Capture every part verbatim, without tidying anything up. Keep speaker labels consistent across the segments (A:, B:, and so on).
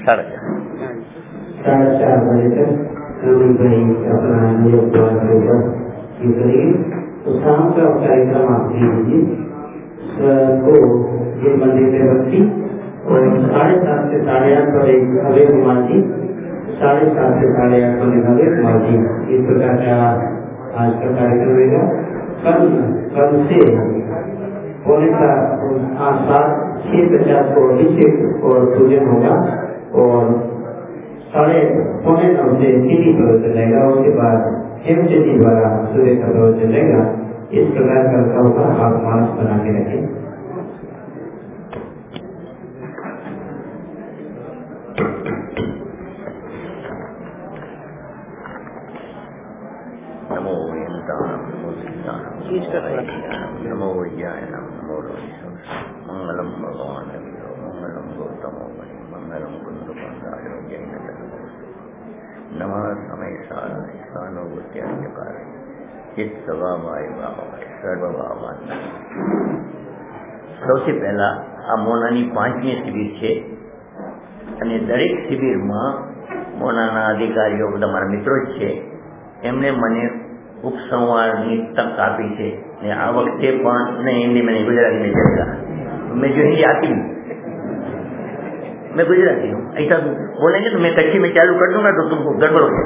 A: साढ़े चार
B: साढ़े चार बजे तक नवीन भाई अपना योग करेगा। तो शाम का कार्यक्रम आप दीजिए को ये मंदिर में रखी और साढ़े सात से साढ़े आठ बजे हवे कुमार जी, साढ़े सात से साढ़े आठ बजे हवे कुमार जी। इस प्रकार का आज का कार्यक्रम रहेगा। कल कल से पौने सात छह पचास को अभिषेक और पूजन होगा और साढ़े पौने नौ से सीधी प्रवचन रहेगा। उसके बाद हेमचंदी द्वारा सूर्य का प्रवचन रहेगा। इस प्रकार का होगा, आप मानस बना के रखें।
A: नमो नमो नमो विज्ञानम नमो मंगलम भगवान मंगलम गौतमो मंगलम कुंदुकाय जैन नमः समय साराय सानुभूत्याकार चित स्वभावाय ભાવાય સર્વભાવાન। સૌથી પહેલા આ મોનાની પાંચમી શિબિર છે અને દરેક શિબિરમાં મોનાના અધિકારીઓ બધા મારા મિત્રો જ છે, એમણે મને ઉપસંવારની તક આપી છે ને આ વખતે પણ નહીં હિન્દી में नहीं गुजराती में चलेगा। मैं जो हिंदी आती हूँ मैं गुजराती हूँ, ऐसा बोलेंगे तो मैं कच्ची में चालू कर दूंगा तो तुमको गड़बड़ हो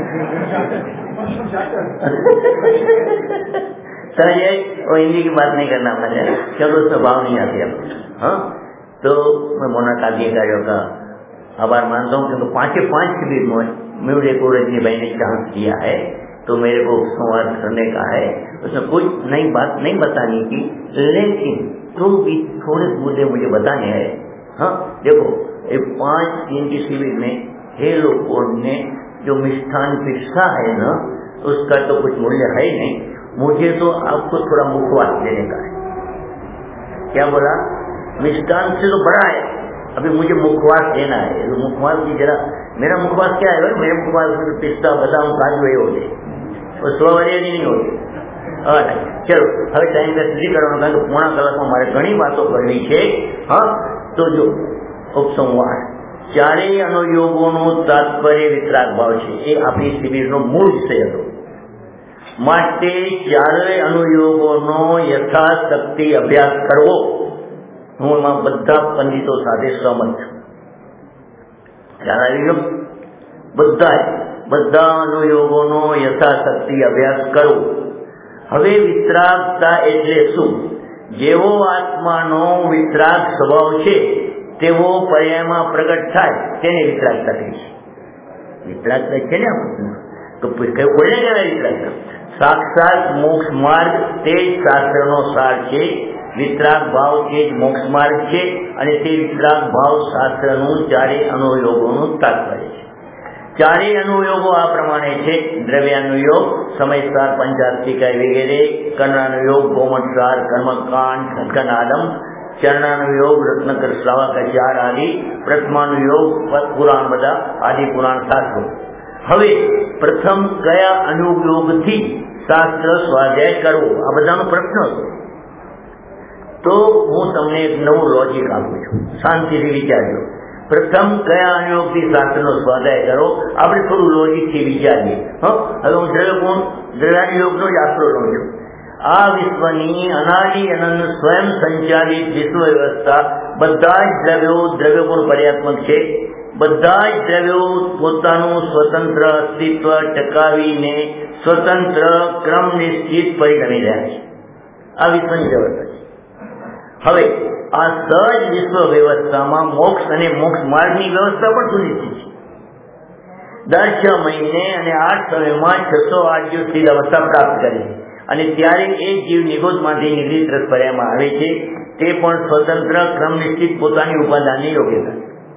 A: जाए। वो हिंदी की बात नहीं करना मुझे, चलो स्वभाव नहीं आती अब। हाँ, तो मैं मोना का अधिकारियों का आभार मानता हूँ क्योंकि पांचे पांच शिविर में मुझे को रजनी भाई ने चांस दिया है, तो मेरे को संवाद करने का है। उसमें कोई नई बात नहीं बतानी थी, लेकिन तो भी थोड़े मुद्दे मुझे बताने हैं। हाँ देखो, ये पांच दिन की शिविर में हे लोगों ने जो मिष्ठान पिस्सा है ना, उसका तो कुछ मूल्य है ही नहीं। मुझे तो आपको थोड़ा मुखवास देने का है। क्या बोला? मिष्ठान से तो बड़ा है, अभी मुझे मुखवास देना है। तो मुखवास की जरा, मेरा मुखवास क्या है? मेरे मुखवास में तो पिस्ता बादाम काजू ये होते, वो स्ट्रॉबेरी नहीं होती। चलो હવે ટાઈમ વેસ્ટ નથી કરવાનો, કારણ કે પોણા કલાકમાં મારે ઘણી વાતો કરવી છે। હા, તો જો ઉપસંવાદ ચારેય અનુયોગોનું તાત્પર્ય વિતરાગ ભાવ છે, એ આપણી શિબિરનો મૂળ વિષય હતો। માટે ચારેય અનુયોગોનો યથાશક્તિ અભ્યાસ કરવો, હું એમાં બધા પંડિતો સાથે સહમત છું। ખ્યાલ આવી ગયો? બધા બધા અનુયોગોનો યથાશક્તિ અભ્યાસ કરવો। હવે વિતરાગતા એટલે શું? જેવો આત્માનો વિતરાગ સ્વભાવ છે તેવો પર્યાયમાં પ્રગટ થાય તેને વિતરાગતા કહે છે। વિતરાગતા છે ને તો બોલે કહેવાય વિતરાગતા। સાક્ષાત મોક્ષ માર્ગ તે જ શાસ્ત્રનો સાર છે। વિતરાગ ભાવ તે જ મોક્ષ માર્ગ છે અને તે વિતરાગ ભાવ શાસ્ત્રનું ચારેય અનુયોગોનું તાત્પર્ય છે। ચારેય અનુયોગો આ પ્રમાણે છે: દ્રવ્યાનુયોગ, સમયસાર, પંચાસ્તિકાય વગેરે; કર્ણાનુયોગ, ગોમટસાર, કર્મકાંડ, ખટકનાદમ; ચરણાનુયોગ, રત્નકર, શ્રાવકાચાર આદિ; પ્રથમાનુયોગ, પુરાણ બધા આદિ પુરાણ શાસ્ત્રો। હવે પ્રથમ કયા અનુયોગથી શાસ્ત્ર સ્વાધ્યાય કરવો, આ બધાનો પ્રશ્ન હતો। તો હું તમને એક નવું લોજિક આપું છું, શાંતિથી વિચારજો। પ્રથમ કયા અનુયોગથી શાસ્ત્રનો સ્વાધ્યાય કરો, આપણે થોડું લોજિકથી વિચારીએ। હા, હવે હું દ્રવ્યગુણ દ્રવ્યાનુયોગનો જ આશરો લઉં છું। આ વિશ્વની અનાદિ અનંત સ્વયં સંચાલિત વિશ્વ વ્યવસ્થા, બધા જ દ્રવ્યો દ્રવ્યગુણ પર્યાત્મક છે। બધા જ દ્રવ્યો પોતાનું સ્વતંત્ર અસ્તિત્વ ટકાવીને સ્વતંત્ર ક્રમ નિશ્ચિત પરિણમી રહ્યા છે। આ વિશ્વની વ્યવસ્થા છે। હવે આ સહજ વિશ્વ વ્યવસ્થામાં મોક્ષ અને મોક્ષ માર્ગની વ્યવસ્થા પણ સુનિશ્ચિત છે। દર છ મહિને અને આઠ સમયમાં છસો આઠ જીવ સ્થિર અવસ્થા પ્રાપ્ત કરે છે અને ત્યારે એક જીવ નિગોદમાંથી નિગૃહિત રસ પર્યાયમાં આવે છે, તે પણ સ્વતંત્ર ક્રમ નિશ્ચિત પોતાની ઉપાદાનની યોગ્યતા।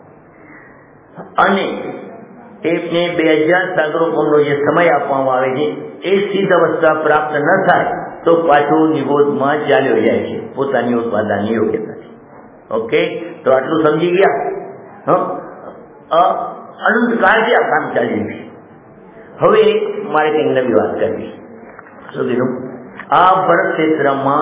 A: અને એકને બે હજાર સાગરોપમનો જે સમય આપવામાં આવે છે, એ સિદ્ધ અવસ્થા પ્રાપ્ત ન થાય તો પાછું નિગોદમાં ચાલ્યો જાય છે પોતાની ઉત્પાદનની યોગ્યતાથી। ઓકે, તો આટલું સમજી ગયા? હા, અનંત કાળથી આ કામ ચાલ્યું છે। હવે મારે કંઈક નવી વાત કરવી। શું કીધું? આ ભરત ક્ષેત્રમાં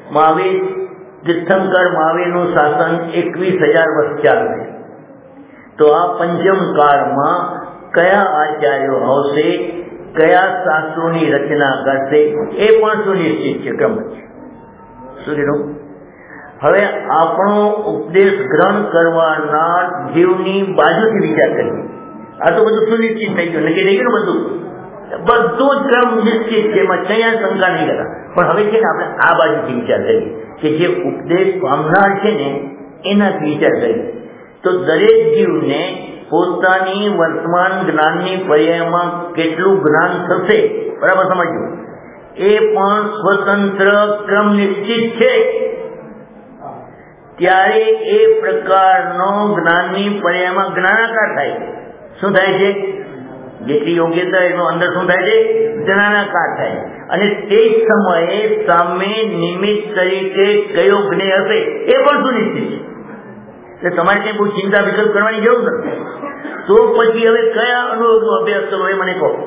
A: મહાવીર તીર્થંકર મહાવીરનું શાસન એકવીસ હજાર વર્ષ ચાલશે। તો આ પંચમ કાળમાં કયા આચાર્યો આવશે, કયા શાસ્ત્રોની રચના કરશે, એ પણ સુનિશ્ચિત છે, ક્રમ છે. શું કીધું? હવે આપણો ઉપદેશ ગ્રહણ કરવાના જીવની બાજુથી વિચાર કરીએ. આ તો બધું સુનિશ્ચિત થઈ ગયું, નક્કી થઈ ગયું ને બધું, બધું જ ક્રમ નિશ્ચિત છે, એમાં ક્યાં શંકા નહીં કરતા. પણ હવે છે ને આપણે આ બાજુથી વિચાર કરીએ કે જે ઉપદેશ પામનાર છે ને એનાથી વિચાર કરીએ તો દરેક જીવને પોતાની વર્તમાન જ્ઞાનની પર્યાયમાં કેટલું જ્ઞાન થશે, બરાબર સમજવું, એ પણ સ્વતંત્ર ક્રમ નિશ્ચિત છે. ત્યારે એ પ્રકારનો જ્ઞાનની પર્યાયમાં જ્ઞાનાકાર થાય છે. શું થાય છે? જેટલી યોગ્યતા એનો અંદર શું થાય છે? જ્ઞાનાકાર થાય. અને તે સમયે સામે નિમિત્ત તરીકે કયો જ્ઞેય હશે એ પણ સુનિશ્ચિત છે. એટલે તમારે કંઈ બહુ ચિંતા વિકલ્પ કરવાની જરૂર નથી. તો પછી હવે કયા અનુભવનો અભ્યાસ કરવો એ મને કહો.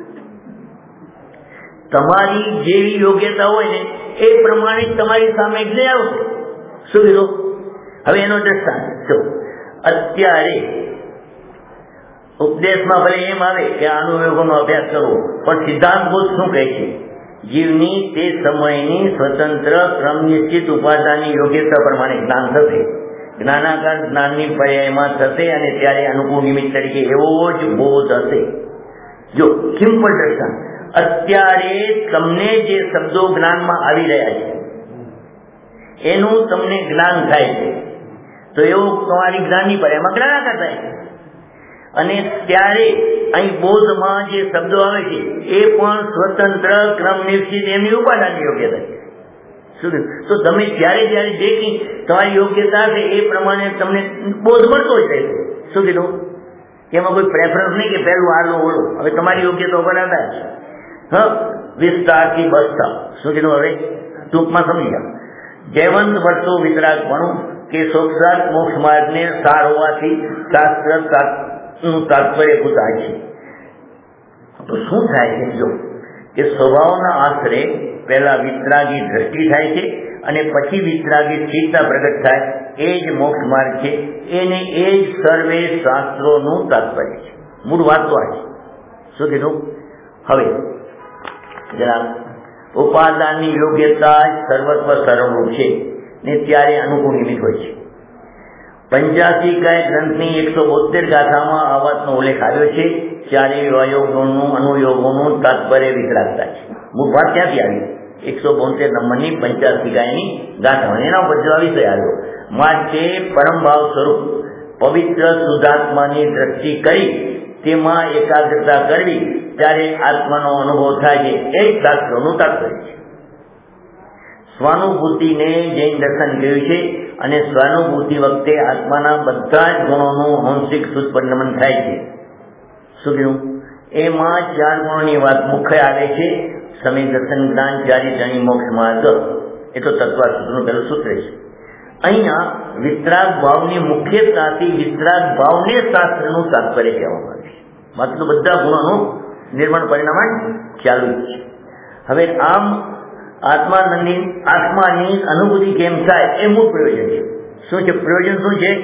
A: તમારી જેવી યોગ્યતા હોય ને એ પ્રમાણે તમારી સામે જ્ઞેય આવશે. શું કીધું? હવે એનો દ્રષ્ટાંત જો અત્યારે ઉપદેશમાં ભલે એમ આવે કે આ અનુયોગોનો અભ્યાસ કરવો, પણ સિદ્ધાંત બોધ શું કહે છે? જીવની તે સમયની સ્વતંત્ર ક્રમ નિશ્ચિત ઉપાદાનની યોગ્યતા પ્રમાણે જ્ઞાન થશે. જ્ઞાનાકાર જ્ઞાનની પર્યાયમાં થશે અને ત્યારે અનુકૂળ નિમિત્ત તરીકે એવો જ બોધ હશે. જો સિમ્પલ દ્રષ્ટાંત, અત્યારે તમને જે શબ્દો જ્ઞાનમાં આવી રહ્યા છે એનું તમને જ્ઞાન થાય છે, તો એવું તમારી જ્ઞાનની પર્યાયમાં જ્ઞાનાકાર થાય છે. અને ત્યારે અહીં બોધમાં જે શબ્દો આવે છે એ પણ સ્વતંત્ર ક્રમ નિશ્ચિત એમની ઉપાદાનની યોગ્યતા છે. શું? તો તમે જ્યારે જ્યારે જે કંઈ તમારી યોગ્યતા છે એ પ્રમાણે તમને બોધ મળતો જ રહેશે. શું કીધું? એમાં કોઈ પ્રેફરન્સ નહીં કે પહેલું આલો ઓળો. હવે તમારી યોગ્યતા ઉપર આધાર છે. હ વિસ્તારથી બસતા. શું કીધું? હવે ટૂંકમાં સમજી જાઓ. જયવંત વર્તો વિતરાગપણું કે સોક્ષાત મોક્ષ માર્ગને સાર હોવાથી શાસ્ત્ર નું તાત્પર્ય પૂછાય છે. તો શું થાય છે? જો કે સ્વભાવના આશરે પહેલા વિતરાગી દ્રષ્ટિ થાય છે અને પછી વિતરાગી સ્થિરતા પ્રગટ થાય, એ જ મોક્ષ માર્ગ છે. એને એ જ સર્વે શાસ્ત્રોનું તાત્પર્ય છે. મૂળ વાત તો આ છે. શું કીધું? હવે જરા ઉપાદાનની યોગ્યતા સર્વત્વ સર્વરૂપ છે ને ત્યારે અનુકૂળ નિમિત્ત હોય છે. પંચ્યાસી કાય ગ્રંથની એકસો બોતેર ગાથામાં આ વાતનો ઉલ્લેખ આવ્યો છે. ચારે અયોગોનું અનુયોગોનું તાત્પર્ય વિતરાગતા છે. મૂળ વાત ક્યાંથી આવી? એકસો બોતેર નંબરની પંચ્યાસી કાયની ગાથા, એના ઉપર જવા વિષય આવ્યો. માટે પરમભાવ સ્વરૂપ પવિત્ર શુદ્ધાત્માની દ્રષ્ટિ કરી તેમાં એકાગ્રતા કરવી, ત્યારે આત્માનો અનુભવ થાય છે. એ જ શાસ્ત્રોનું તાત્પર્ય છે. સ્વાનુભૂતિને જૈન દર્શન કહ્યું છે અને સ્વાનુભૂતિ વખતે આત્માના બધા જ ગુણોનું આંશિક સુસ્પન્નમન થાય છે. શું કહ્યું? એમાં ચાર ગુણોની વાત મુખ્ય આવે છે. સમય દર્શન જ્ઞાન ચારિત્રની મોક્ષ માર્ગ, એ તો તત્વસૂત્રનું પહેલું સૂત્ર છે. અહીંયા વિતરાગ ભાવની મુખ્યતાથી વિતરાગ ભાવને શાસ્ત્રનું તાત્પર્ય કહેવામાં આવે છે. માત્ર બધા ગુણોનું નિર્માણ પરિણામ ચાલુ જ છે. હવે આમ આત્માનંદની આત્માની અનુભૂતિ કેમ થાય એ મૂળ પ્રયોજન છે. શું છે પ્રયોજન? શું છે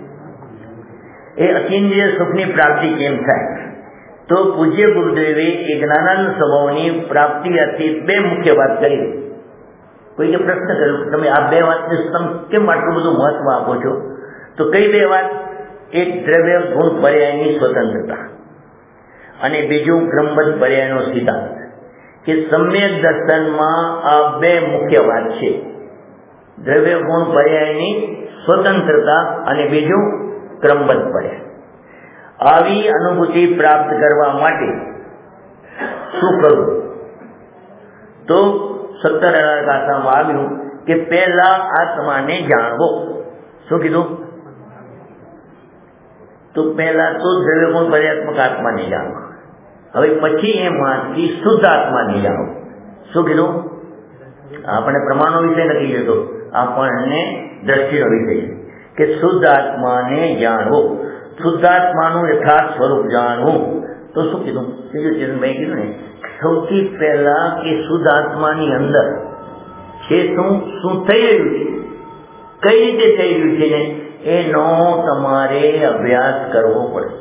A: એ? અતિન્દ્રિય સુખની પ્રાપ્તિ કેમ થાય? તો પૂજ્ય ગુરુદેવે એ જ્ઞાનાનંદ સ્વભાવની પ્રાપ્તિ અર્થે બે મુખ્ય વાત કરી. કોઈને પ્રશ્ન કર્યો તમે આ બે વાતને તમે કેમ આટલું બધું મહત્વ આપો છો? તો કઈ બે વાત? એક દ્રવ્ય ગુણ પર્યાયની સ્વતંત્રતા અને બીજું ક્રમબદ્ધ પર્યાયનો સિદ્ધાંત. કે સમ્યક દર્શનમાં આ બે મુખ્ય વાત છે. દ્રવ્ય ગુણ પર્યાયની સ્વતંત્રતા અને બીજું ક્રમબદ્ધ પર્યાય. આવી અનુભૂતિ પ્રાપ્ત કરવા માટે શું કરવું? તો સત્તર ગાથામાં આવ્યું કે પહેલા આત્માને જાણવો. શું કીધું? તો પહેલા તો દ્રવ્ય ગુણ પર્યાત્મક આત્માને જાણવો. હવે પછી એમાંથી શુદ્ધ આત્માને જાણો. શું કીધું? આપણે પ્રમાણનો વિષય નથી લીધો, આપણને દ્રષ્ટિનો વિષય છે કે શુદ્ધ આત્માને જાણવો, શુદ્ધાત્માનું યથાર્થ સ્વરૂપ જાણવું. તો શું કીધું? બીજું ચેતનભાઈ કીધું ને, સૌથી પહેલા કે શુદ્ધ આત્માની અંદર છે શું શું થઈ રહ્યું છે, કઈ રીતે થઈ રહ્યું છે ને એનો તમારે અભ્યાસ કરવો પડશે.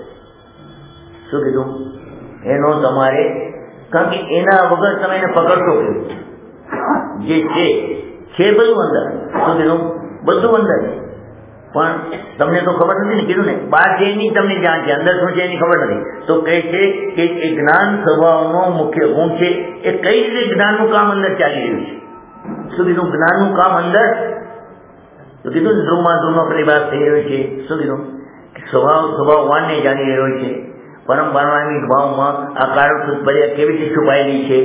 A: શું કીધું? એનો તમારે, કારણ કે એના વગર તમે એને પકડશો કેવું? જે છે છે બધું અંદર. શું કીધું? બધું અંદર, પણ તમને તો ખબર નથી ને. કીધું ને બહાર છે એની તમને જાણ છે, અંદર શું છે એની ખબર નથી. તો કહે છે કે એ જ્ઞાન સ્વભાવનો મુખ્ય ગુણ છે. એ કઈ રીતે જ્ઞાનનું કામ અંદર ચાલી રહ્યું છે? શું કીધું? જ્ઞાનનું કામ અંદર તો કીધું ધ્રુવમાં ધ્રુવનો પ્રતિભાસ થઈ રહ્યો છે. શું કીધું? સ્વભાવ સ્વભાવવાનને જાણી રહ્યો છે. પરંપરાની ભાવમાં આ કારણભૂત પર્યા કેવી રીતે છુપાયેલી છે?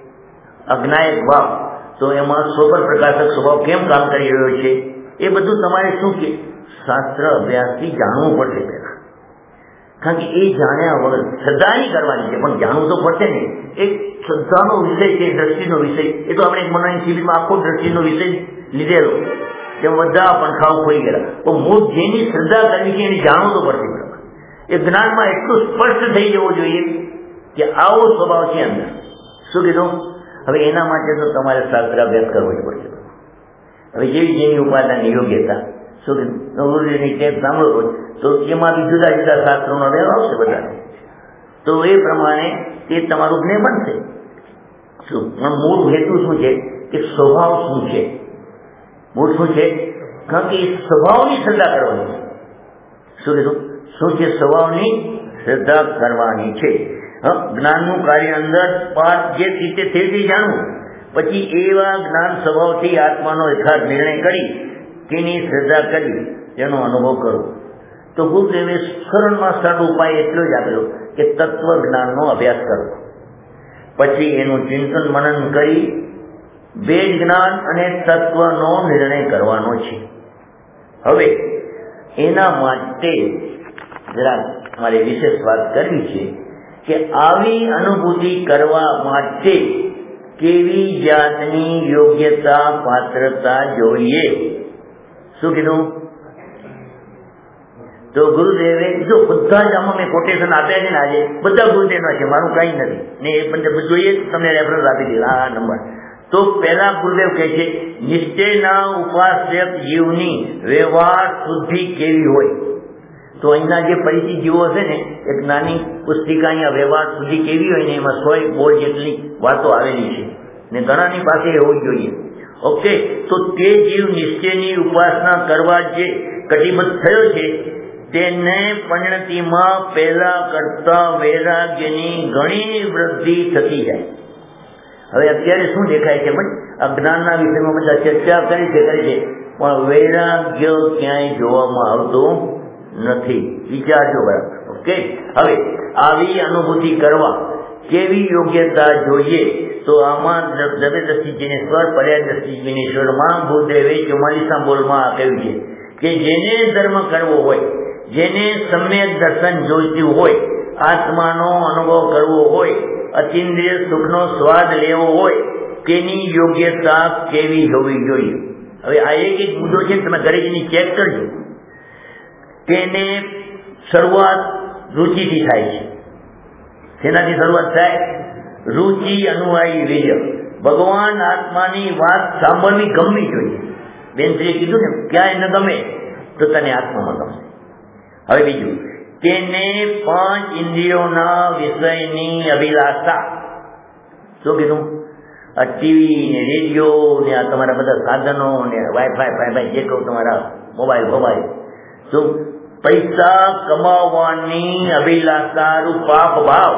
A: અજ્ઞાયક ભાવ, તો એમાં સ્વપર પ્રકાશક સ્વભાવ કેમ કામ કરી રહ્યો છે? એ બધું તમારે શું કે શાસ્ત્ર અભ્યાસથી જાણવું પડશે પહેલા. કારણ કે એ જાણ્યા વગર શ્રદ્ધાની કરવાની છે, પણ જાણવું તો પડશે ને. એક શ્રદ્ધાનો વિષય છે, દ્રષ્ટિનો વિષય. એ તો આપણે એક મનોની શિબિરમાં આખો દ્રષ્ટિનો વિષય લીધેલો, તેમ બધા પંખાઓ ખોઈ ગયેલા. તો મૂળ જેની શ્રદ્ધા કરવી છે એને જાણવું તો પડશે બરાબર. એ જ્ઞાનમાં એટલું સ્પષ્ટ થઈ જવું જોઈએ કે આવો સ્વભાવ છે અંદર. શું કીધું? હવે એના માટે તો તમારે શાસ્ત્ર અભ્યાસ કરવો જ પડશે. હવે જેવી જેની ઉપાદાનની યોગ્યતા, શું કીધું? ગુરુજીની ટેપ સાંભળો હોય તો એમાં બી જુદા જુદા શાસ્ત્રોનો વ્યવ આવશે બધા. તો એ પ્રમાણે તે તમારું જ્ઞેય બનશે. શું પણ મૂળ હેતુ શું છે કે સ્વભાવ શું છે? મૂળ શું છે? કારણ કે સ્વભાવની શ્રદ્ધા કરવાની છે. શું કીધું? શું છે? સ્વભાવની શ્રદ્ધા કરવાની છે. જ્ઞાનનું કાર્ય અંદર પાઠ જે રીતે થઈ તે જાણવું, પછી એવા જ્ઞાન સ્વભાવથી આત્માનો યથાર્થ નિર્ણય કરી તેની શ્રદ્ધા કરી તેનો અનુભવ કરવો. તો ગુરુદેવે સરળમાં સરળ ઉપાય એટલો જ આપેલો કે તત્વ જ્ઞાનનો અભ્યાસ કરવો, પછી એનું ચિંતન મનન કરી વેદ જ્ઞાન અને તત્વનો નિર્ણય કરવાનો છે. હવે એના માટે જરા મારે વિશેષ વાત કરવી છે કે આવી અનુભૂતિ કરવા માટે કેવી જાતની યોગ્યતા પાત્રતા જોઈએ? શું કીધું? તો ગુરુદેવે જો બધા જ આમાં મેં કોટેશન આપ્યા છે ને, આજે બધા ગુરુદેવના છે, મારું કઈ નથી ને. એ બધે જોઈએ તમને રેફરન્સ આપી દે આ નંબર. તો પહેલા ગુરુદેવ કહે છે નિશ્ચયના ઉપાસ્યક જીવની વ્યવહાર શુદ્ધિ કેવી હોય? તો અહીંના જે પરિચિત જીવો હશે ને, એક નાની પુસ્તિકા અહીંયા વ્યવહાર શુદ્ધિ કેવી હોય ને, એમાં સો એક બોલ જેટલી વાતો આવેલી છે ને ઘણાની પાસે હોવી જોઈએ. ઓકે, તો તે જીવ નિશ્ચયની ઉપાસના કરવા જે કટિબદ્ધ થયો છે તેને પરિણતિમાં પહેલા કરતા વૈરાગ્યની ઘણી વૃદ્ધિ થતી જાય. હવે અત્યારે શું દેખાય છે? પણ અજ્ઞાનના વિષયમાં બધા ચર્ચા કરી છે કરી છે પણ વૈરાગ્ય ક્યાંય જોવામાં આવતું નથી. વિચારજો બરાબર. ઓકે, હવે આવી અનુભૂતિ કરવા કેવી યોગ્યતા જોઈએ? તો આમાં જબરદસ્તી જીનેશ્વર પર્યાય દ્રષ્ટિ જીનેશ્વરમાં ગુરુદેવે ચુમ્માલીસમાં બોલમાં કહ્યું છે કે જેને ધર્મ કરવો હોય, જેને સમ્યક દર્શન જોઈતું હોય, આત્માનો અનુભવ કરવો હોય, અતિન્દ્રિય સુખનો સ્વાદ લેવો હોય, તેની યોગ્યતા કેવી હોવી જોઈએ? હવે આ એક એક મુદ્દો છે, તમે ઘરે જઈને ચેક કરજો. તેને શરૂઆત રુચિથી થાય છે. તેનાથી શરૂઆત થાય? રુચિ અનુયાયી વીર્ય. ભગવાન આત્માની વાત સાંભળવી ગમવી જોઈએ. બેનશ્રીએ કીધું ને ક્યાંય ન ગમે તો તને આત્મામાં ગમશે. હવે બીજું, તેને પાંચ ઇન્દ્રિયોના વિષયની અભિલાષા. શું કીધું? આ ટીવી ને રેડિયો ને આ તમારા બધા સાધનો ને વાઈફાઈ ફાઈફાઈ જે કહું તમારા મોબાઈલ મોબાઈલ શું પૈસા કમાવવાની અભિલાષા રૂપ પાપ ભાવ,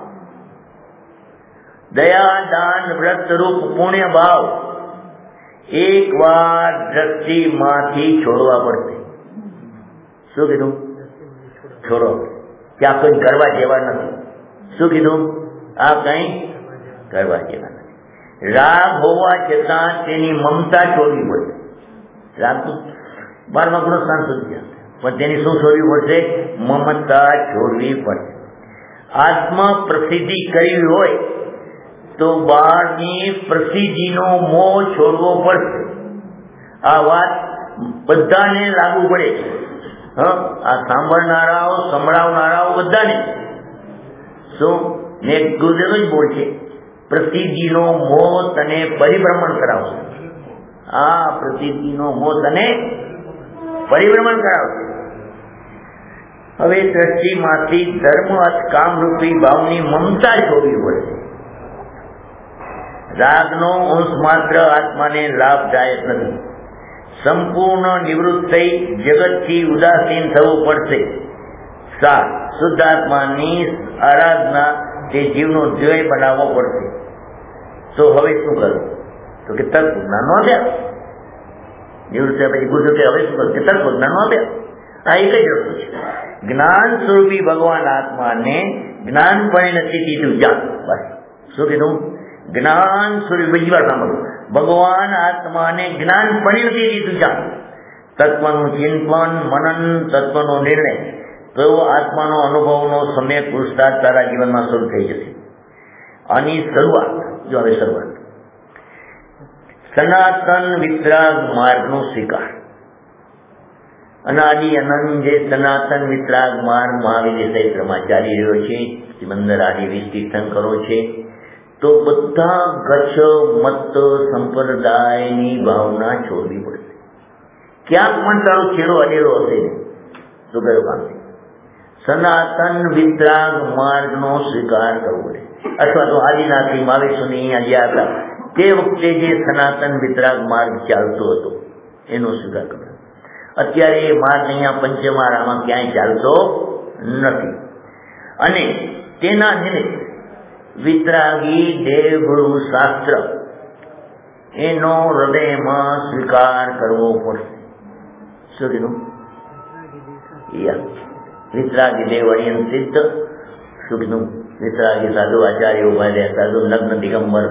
A: દયા દાન વ્રત રૂપ પુણ્ય ભાવ એક વાર દ્રષ્ટિમાંથી છોડવા પડશે. શું કીધું? છોડો. ત્યાં કઈ કરવા જેવા નથી. શું કીધું? આ કઈ કરવા જેવા નથી. રાગ હોવા છતાં તેની મમતા છોડવી પડશે. રાગ તો બારમા ગુણો સ્થાન સુધી પણ તેની શું છોડવી પડશે? મમતા છોડવી પડશે. આત્મા પ્રસિદ્ધિ કરવી હોય તો બહારની પ્રસિદ્ધિનો મોહ છોડવો પડશે. આ વાત બધાને લાગુ પડે છે. હા, આ સાંભળનારાઓ સંભળાવનારાઓ બધાને. શું ને ગુરુદેવ જ બોલ છે, પ્રસિદ્ધિનો મોહ તને પરિભ્રમણ કરાવશે. આ પ્રસિદ્ધિનો મોહ તને પરિભ્રમણ કરાવશે. હવે દ્રષ્ટિમાંથી ધર્મ કામરૂપી ભાવની મમતા છોડવી પડશે. રાગનો અંશ માત્ર આત્માને લાભદાયક નથી. સંપૂર્ણ નિવૃત્ત થઈ જગતથી ઉદાસીન થવું પડશે. સાત શુદ્ધાત્માની આરાધના તે જીવનો ધ્યેય બનાવવો પડશે. તો હવે શું કરવું? તો કે તત્વજ્ઞાનનો અભ્યાસ. નિવૃત્ત પછી ગુરુ કે હવે શું કરવું? કે તત્વજ્ઞાનનો અભ્યાસ. આ એક જ રસ્તો છે. જ્ઞાન સ્વરૂપી ભગવાન આત્માને જ્ઞાન પરિણતિથી તું જાણ. બસ શું કીધું? જ્ઞાન સ્વરૂપ. બીજી વાર સાંભળો. ભગવાન આત્માને જ્ઞાન પરિણતિથી તું જાણ. તત્વનું ચિંતન, મનન, તત્વનો નિર્ણય, તો આત્માનો અનુભવનો સમ્યક પુરુષાર્થ તારા જીવનમાં શરૂ થઈ જશે. આની શરૂઆત જો હવે શરૂઆત સનાતન વિતરાગ માર્ગનો સ્વીકાર. અનાદિ અનંત જે સનાતન વિતરાગ માર્ગ મહાવીર ક્ષેત્રમાં ચાલી રહ્યો છે, સિમંદર આદિ વીસ તીર્થંકરો છે, તો બધા ગચ્છ મત સંપ્રદાયની ભાવના છોડવી પડશે. ક્યાંક પણ તારો છેડો અડેલો હશે ને તો ગયો કામ. સનાતન વિતરાગ માર્ગનો સ્વીકાર કરવો પડે. અથવા તો આદિનાથથી મહાવીર સુધી અહીંયા ગયા હતા તે વખતે જે સનાતન વિતરાગ માર્ગ ચાલતો હતો એનો સ્વીકાર કરવો. અત્યારે એ માર્ગ અહીંયા પંચમહારામાં ક્યાંય ચાલતો નથી. અને તેના નિમિત્ત વિતરાગી દેવગુરુ શાસ્ત્ર એનો હૃદયમાં સ્વીકાર કરવો પડશે. શું કીધું? વિતરાગી દેવ અણિયન સિદ્ધ. શું કીધું? વિતરાગી સાધુ આચાર્ય ઉભા રહ્યા, સાધુ લગ્ન દિગંબર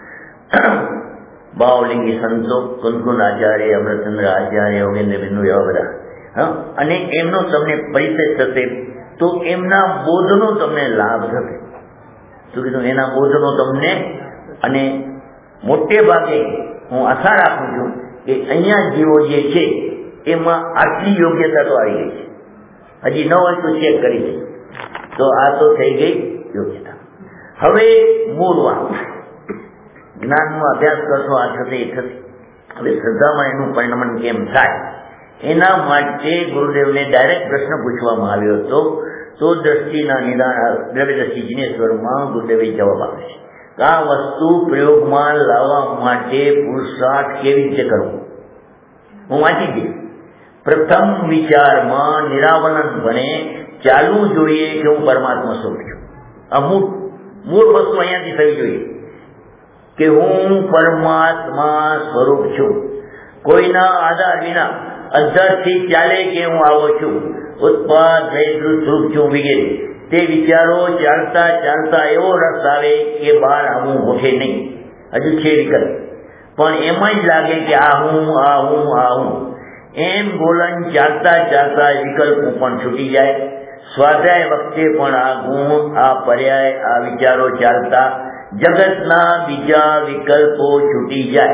A: બાવલિંગી સંતો, કુનકુન આચાર્ય, અમૃતચંદ્ર આચાર્ય, યોગેન્દ્ર બિંદુ એવા બધા. હા, અને એમનો તમને પરિચય થશે તો એમના બોધનો તમને લાભ થશે. શું કીધું? એના બોધનો તમને. અને મોટે ભાગે હું આશા રાખું છું કે અહીંયા જીવો જે છે એમાં આટલી યોગ્યતા તો આવી ગઈ છે. હજી ન હોય તો ચેક કરી દે. તો આ તો થઈ ગઈ યોગ્યતા. હવે મૂળ વાત, જ્ઞાનનો અભ્યાસ કરશો આ થશે એ થશે. હવે શ્રદ્ધામાં એનું પરિણમન કેમ થાય એના માટે ગુરુદેવને ડાયરેક્ટ પ્રશ્ન પૂછવામાં આવ્યો હતો. તો દ્રષ્ટિના નિદાન દ્રવ્ય દ્રષ્ટિ જીનેશ્વરમાં ગુરુદેવે જવાબ આપે છે કે આ વસ્તુ પ્રયોગમાં લાવવા માટે પુરુષાર્થ કેવી રીતે કરવો. હું વાંચી દઈશ. પ્રથમ વિચારમાં નિરાવરણ ભણે ચાલવું જોઈએ કે હું પરમાત્મા સ્વરૂપ છું. આ મૂળ મૂળ વસ્તુ અહીંયાથી થવી જોઈએ કે હું પરમાત્મા સ્વરૂપ છું. કોઈના આધાર વિના અંતરથી ચાલે કે હું આવો છું, ઉત્પાદ સ્વરૂપ છું વગેરે તે વિચારો ચાલતા ચાલતા એવો રસ આવે કે બહાર આવું ઉઠે નહીં. હજુ છે વિકલ્પ, પણ એમ જ લાગે કે આ હું આ હું આ હું એમ બોલન ચાલતા ચાલતા વિકલ્પો પણ છૂટી જાય. સ્વાધ્યાય વખતે પણ આ ગુણ આ પર્યાય આ વિચારો ચાલતા જગતના બીજા વિકલ્પો છૂટી જાય.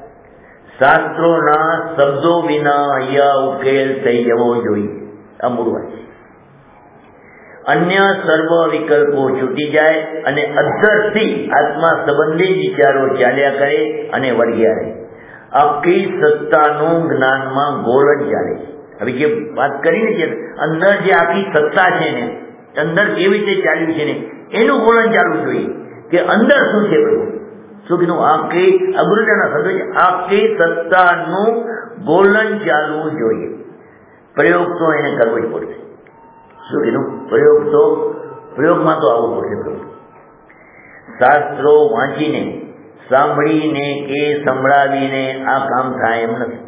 A: શાસ્ત્રોના શબ્દો વિના અહીંયા ઉકેલ થઈ જવો જોઈએ. આ મૂળ વાત છે. અન્ય સર્વ વિકલ્પો છૂટી જાય અને અંતરથી આત્મા સંબંધી વિચારો ચાલ્યા કરે અને વળગ્યા રહે. આખી સત્તાનું જ્ઞાનમાં ગોળ જ ચાલે છે. હવે જે વાત કરીને છે અંદર જે આખી સત્તા છે ને, અંદર કેવી રીતે ચાલ્યું છે ને એનું ગોળન ચાલવું જોઈએ કે અંદર શું છે બધું. શું કીધું? આખી અગુરુના શબ્દો છે, આખી સત્તાનું ગોળન ચાલવું જોઈએ. પ્રયોગ તો એને કરવો જ પડશે. શું કીધું? પ્રયોગ તો પ્રયોગમાં તો આવવું પડશે. શાસ્ત્રો વાંચીને સાંભળીને કે સંભળાવીને આ કામ થાય એમ નથી.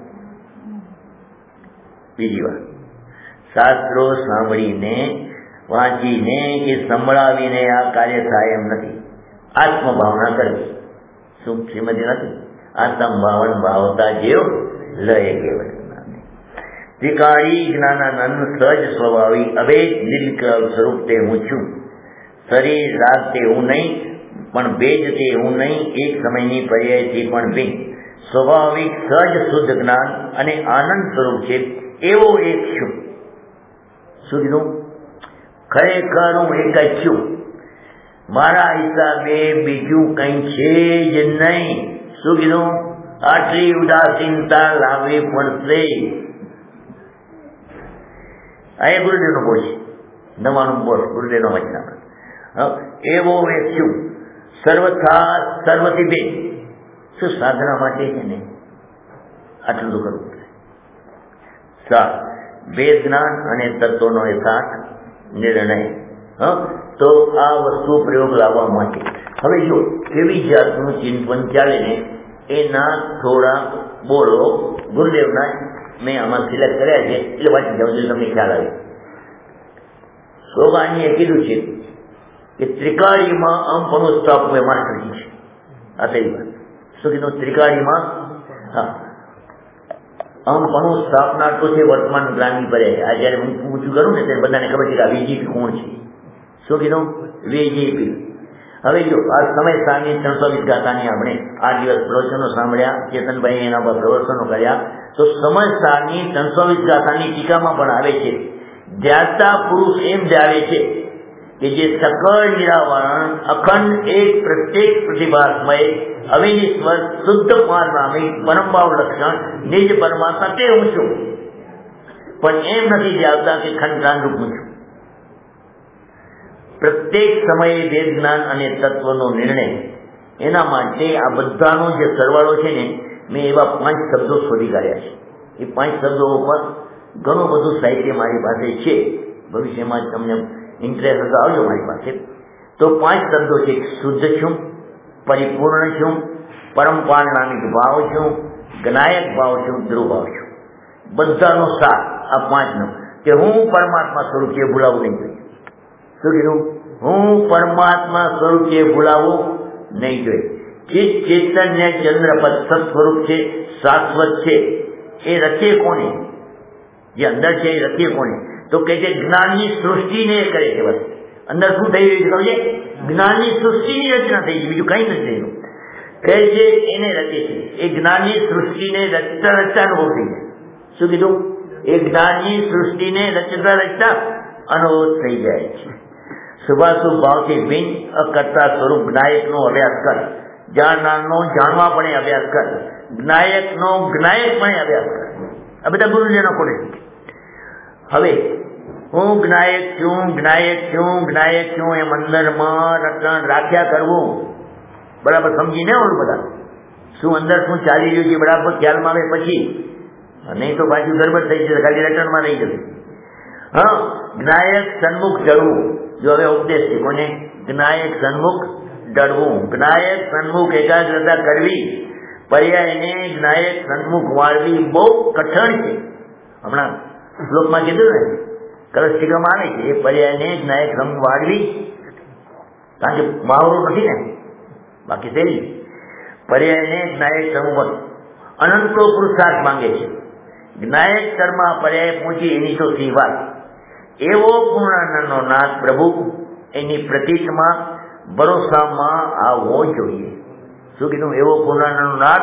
A: બીજી વાત, શાસ્ત્રો સાંભળીને વાંચીને કે સંભળાવીને આ કાર્ય થાય એમ નથી. આત્મભાવના કરવી. શું શ્રીમતી નથી? આત્મભાવન ભાવતા જેવ લય કેવળ ત્રિકાળી જ્ઞાનાનંદ સહજ સ્વભાવી અભેદ નિર્વિકલ્પ સ્વરૂપ તે હું છું. શરીર રાગ તે હું નહીં, પણ ભેદ તે હું નહીં, એક સમયની પર્યાયથી પણ ભિન્ન સ્વાભાવિક સહજ શુદ્ધ જ્ઞાન અને આનંદ સ્વરૂપ છે એવો એક છું. શું કીધું? ખરેખર હું એક જ છું. મારા હિસાબે બીજું કંઈ છે જ નહીં. શું કીધું? આટલી ઉદાસીનતા લાવવી પડશે. આ એ ગુરુદેવનો બોલ છે, નવાનું બોલ ગુરુદેવનો વચનામૃત. એવો વેચ્યું સર્વથા સર્વથી બે શું સાધના માટે છે ને આટલું તો કરવું પડે. સાત વેદ જ્ઞાન અને તત્વનો યથાર્થ નિર્ણય. હ તો આ વસ્તુ પ્રયોગ લાવવા માટે હવે જો કેવી જાતનું ચિંતન ચાલે ને એના થોડા બોલો ગુરુદેવના મેં આમાં સિલેક્ટ કર્યા છે, એટલે વાંચી જાઉં છું, તમને ખ્યાલ આવે. સોગાણીએ કીધું છે કે ત્રિકાળીમાં અમપણું સ્થાપવું એ માસ્ટરજી છે. આ થઈ વાત શું કીધું? ત્રિકાળીમાં હા અમપણું સ્થાપના તો છે વર્તમાન જ્ઞાનની પરે. આ જયારે હું પૂછું કરું ને ત્યારે બધાને ખબર છે કે આ વીજીપી કોણ છે. શું કીધું? વીજીપી. હવે જો આ સમય સારની ત્રણસો વીસ ગાથાની આપણે આ દિવસ પ્રવચનો સાંભળ્યા, ચેતનભાઈ એના પર પ્રવચનો કર્યા, તો સમય સારની ત્રણસો વીસ ગાથાની ટીકામાં પણ આવે છે ધ્યાતા પુરુષ એમ ધારે છે કે જે સકળ નિરાવરણ અખંડ એક પ્રત્યેક પ્રતિભાસમય અવિનિશ્વર શુદ્ધ પારનામી પરમભાવ લક્ષણ નિજ પરમાત્મા તે હું છું, પણ એમ નથી જાણતા કે ખંડાન રૂપ હું છું. પ્રત્યેક સમયે વેદ જ્ઞાન અને તત્વનો નિર્ણય, એના માટે આ બધાનો જે સરવાળો છે ને મેં એવા પાંચ શબ્દો શોધી કાઢ્યા છે. એ પાંચ શબ્દો ઉપર ઘણું બધું સાહિત્ય મારી પાસે છે, ભવિષ્યમાં તમને ઇન્ટરેસ્ટ હતો આવજો મારી પાસે. તો પાંચ શબ્દો છે: શુદ્ધ છું, પરિપૂર્ણ છું, પરમપાર નામિક ભાવ છું, જ્ઞાયક ભાવ છું, ધ્રુવ ભાવ છું. બધાનો સાર આ પાંચનો કે હું પરમાત્મા સ્વરૂપે ભૂલાવું નહીં જોઈએ. શું કીધું? હું પરમાત્મા સ્વરૂપે ભૂલાવું નહીં જોઈએ. ચિત્ત ચૈતન્ય ચંદ્રપદ સત સ્વરૂપ છે, શાશ્વત છે. એ રચે કોને? જે અંદર છે એ રચે કોને? તો કે છે જ્ઞાનની સૃષ્ટિને એ કરે છે. બસ અંદર શું થઈ રહ્યું છે? જ્ઞાનની સૃષ્ટિની રચના થઈ છે, બીજું કઈ નથી થયું. કહે છે એને રચે છે. એ જ્ઞાનની સૃષ્ટિને રચતા રચતા અનુભવ થઈ જાય. શું કીધું? એ જ્ઞાનની સૃષ્ટિને રચતા રચતા અનુભવ થઈ જાય છે. શુભાશુભ ભાવથી ભિન્ન અકર્તા સ્વરૂપ જ્ઞાયકનો અભ્યાસ કર. જાણનારનો જાણવાપણે અભ્યાસ કર. જ્ઞાયકનો જ્ઞાયકપણે અભ્યાસ કર. આ બધા ગુરુજીનો કોડે. હવે હું જ્ઞાયક છું, જ્ઞાયક છું, જ્ઞાયક છું એમ અંદરમાં રટણ રાખ્યા કરવું. બરાબર સમજીને ઓલું બધા શું અંદર શું ચાલી રહ્યું છે બરાબર ખ્યાલમાં આવે પછી, નહીં તો પાછું ગરબડ થઈ જશે, ખાલી રટણમાં રહી જશે. હા, જ્ઞાયક સન્મુખ ડરવું. જો હવે ઉપદેશ છે કોને? જ્ઞાયક સન્મુખ ડરવું. જ્ઞાયક સન્મુખ એકાગ્રતા કરવી, પર્યાયને જ્ઞાયક સન્મુખ વાળવી બહુ કઠણ છે. હમણાં શ્લોકમાં કીધું ને, કલસ્ટિકામાં આવે છે, એ પર્યાયને જ્ઞાયક સન્મુખ વાળવી, કારણ કે મહાવરો નથી ને, બાકી સહેલી. પર્યાયને જ્ઞાયક સન્મુખ અનંતો પુરુષાર્થ માંગે છે. જ્ઞાયક કર્મા પર્યાય પહોંચી એની તો સી વાત. એવો પૂર્ણાનંદનો નાથ પ્રભુ એની પ્રતીકમાં ભરોસામાં આવવો જોઈએ. શું કીધું? એવો પૂર્ણાનંદનો નાથ.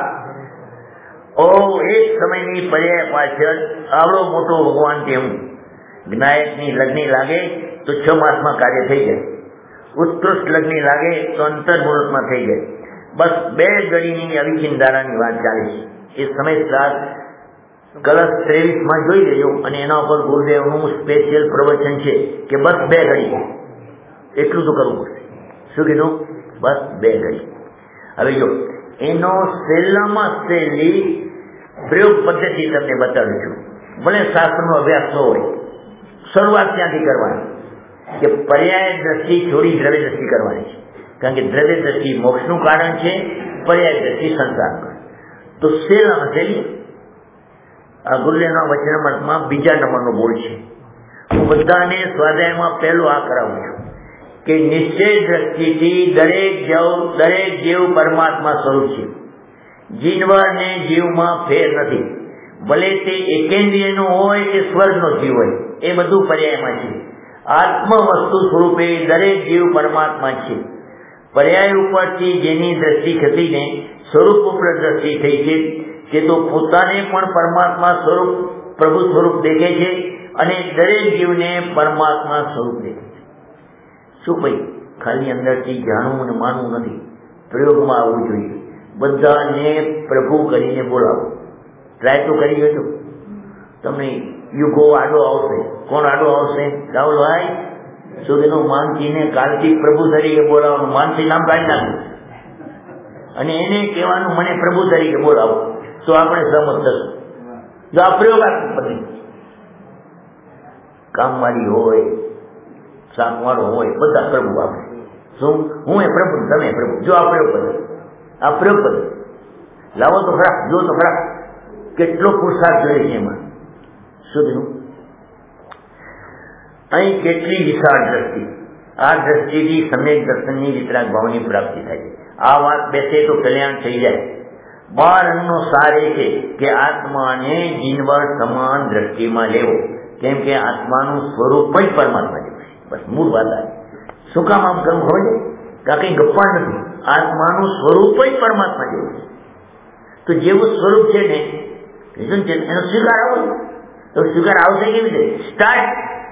A: ઓ એક સમયની પર્યાય પાછળ આવડો મોટો ભગવાન કે હું. જ્ઞાયકની લગ્ની લાગે તો છ માસમાં કાર્ય થઈ જાય. ઉત્કૃષ્ટ લગ્ની લાગે તો અંતર મુહૂર્તમાં થઈ જાય. બસ બે ઘડીની અવિચિંતારાની વાત ચાલે છે. એ સમય સાત કલશ ત્રેવીસ માં જોઈ લેજો, અને એના ઉપર ગુરુદેવનું સ્પેશિયલ પ્રવચન છે કે બસ બે ઘડી, એટલું તો કરવું પડશે. શું કીધું? બસ બે ઘડી. હવે જો એનો સહેલામાં સહેલી પ્રયોગ પદ્ધતિ તમને બતાવું છું. ભલે શાસ્ત્રનો અભ્યાસ ન હોય, શરૂઆત ત્યાંથી કરવાની કે પર્યાય દ્રષ્ટિ છોડી દ્રવ્ય દ્રષ્ટિ કરવાની છે. કારણ કે દ્રવ્ય દ્રષ્ટિ મોક્ષનું કારણ છે, પર્યાય દ્રષ્ટિ સંસારનું. તો સહેલામાં સહેલી આ ગુરુદેવના વચનામૃતમાં બીજા નંબરનો બોલ છે. હું બધાને સ્વાધ્યાયમાં પહેલું આ કરાવું છું કે નિશ્ચય દ્રષ્ટિથી દરેક જીવ દરેક જીવ પરમાત્મા સ્વરૂપ છે. જીનવર ને જીવમાં ફેર નથી. ભલે તે એકેન્દ્રિયનો હોય કે સ્વર્ગનો જીવ હોય, એ બધું પર્યાયમાં છે. આત્મ વસ્તુ સ્વરૂપે દરેક જીવ પરમાત્મા છે. પર્યાય ઉપરથી જેની દ્રષ્ટિ ખસીને સ્વરૂપ ઉપર દ્રષ્ટિ થઈ છે, તે તો પોતાને પણ પરમાત્મા સ્વરૂપ પ્રભુ સ્વરૂપ દેખે છે અને દરેક જીવને પરમાત્મા સ્વરૂપ દેખે છે. શું ભાઈ ખાલી અંદરથી જાણવું અને માનવું નથી, પ્રયોગમાં આવવું જોઈએ. બધાને પ્રભુ કરીને બોલાવો. ટ્રાય તો કરી જજો. તમને યુગો આડો આવશે. કોણ આડો આવશે? રાહુલભાઈ સુધીનો માનસીને કાલથી પ્રભુ તરીકે બોલાવવાનું. માનસી નામ કાઢી નાખ્યું અને એને કહેવાનું મને પ્રભુ તરીકે બોલાવો, તો આપણે સહમત થશું. જો આ પ્રયોગાત્મક બની કામવાળી હોય, શાકવાળો હોય, બધા પ્રભુ આપણે. શું? હું એ પ્રભુ, તમે પ્રભુ. જો આ પ્રયોગ કરે, આ પ્રયોગ કરે, લાવો તો ખરા, જો તો ખરા કેટલો પુરુષાર્થ જોઈએ છે એમાં. શું અહીં કેટલી વિશાળ દ્રષ્ટિ. આ દ્રષ્ટિથી સમ્યક દર્શનની વિતરાગ ભાવની પ્રાપ્તિ થાય છે. આ વાત બેસે તો કલ્યાણ થઈ જાય. બાર અંગનો સાર એ છે કે આત્માને જીનવર સમાન દ્રષ્ટિમાં લેવો, કેમ કે આત્માનું સ્વરૂપ જ પરમાત્મા જેવું છે. બસ મૂળ વાત આ. શું કામ આમ કરવું ખબર છે? કે કઈ ગપ્પા નથી. આત્માનું સ્વરૂપ જ પરમાત્મા જેવું છે. તો જેવું સ્વરૂપ છે ને એનો સ્વીકાર આવો, તો સ્વીકાર આવશે કેવી રીતે? સ્ટાર્ટ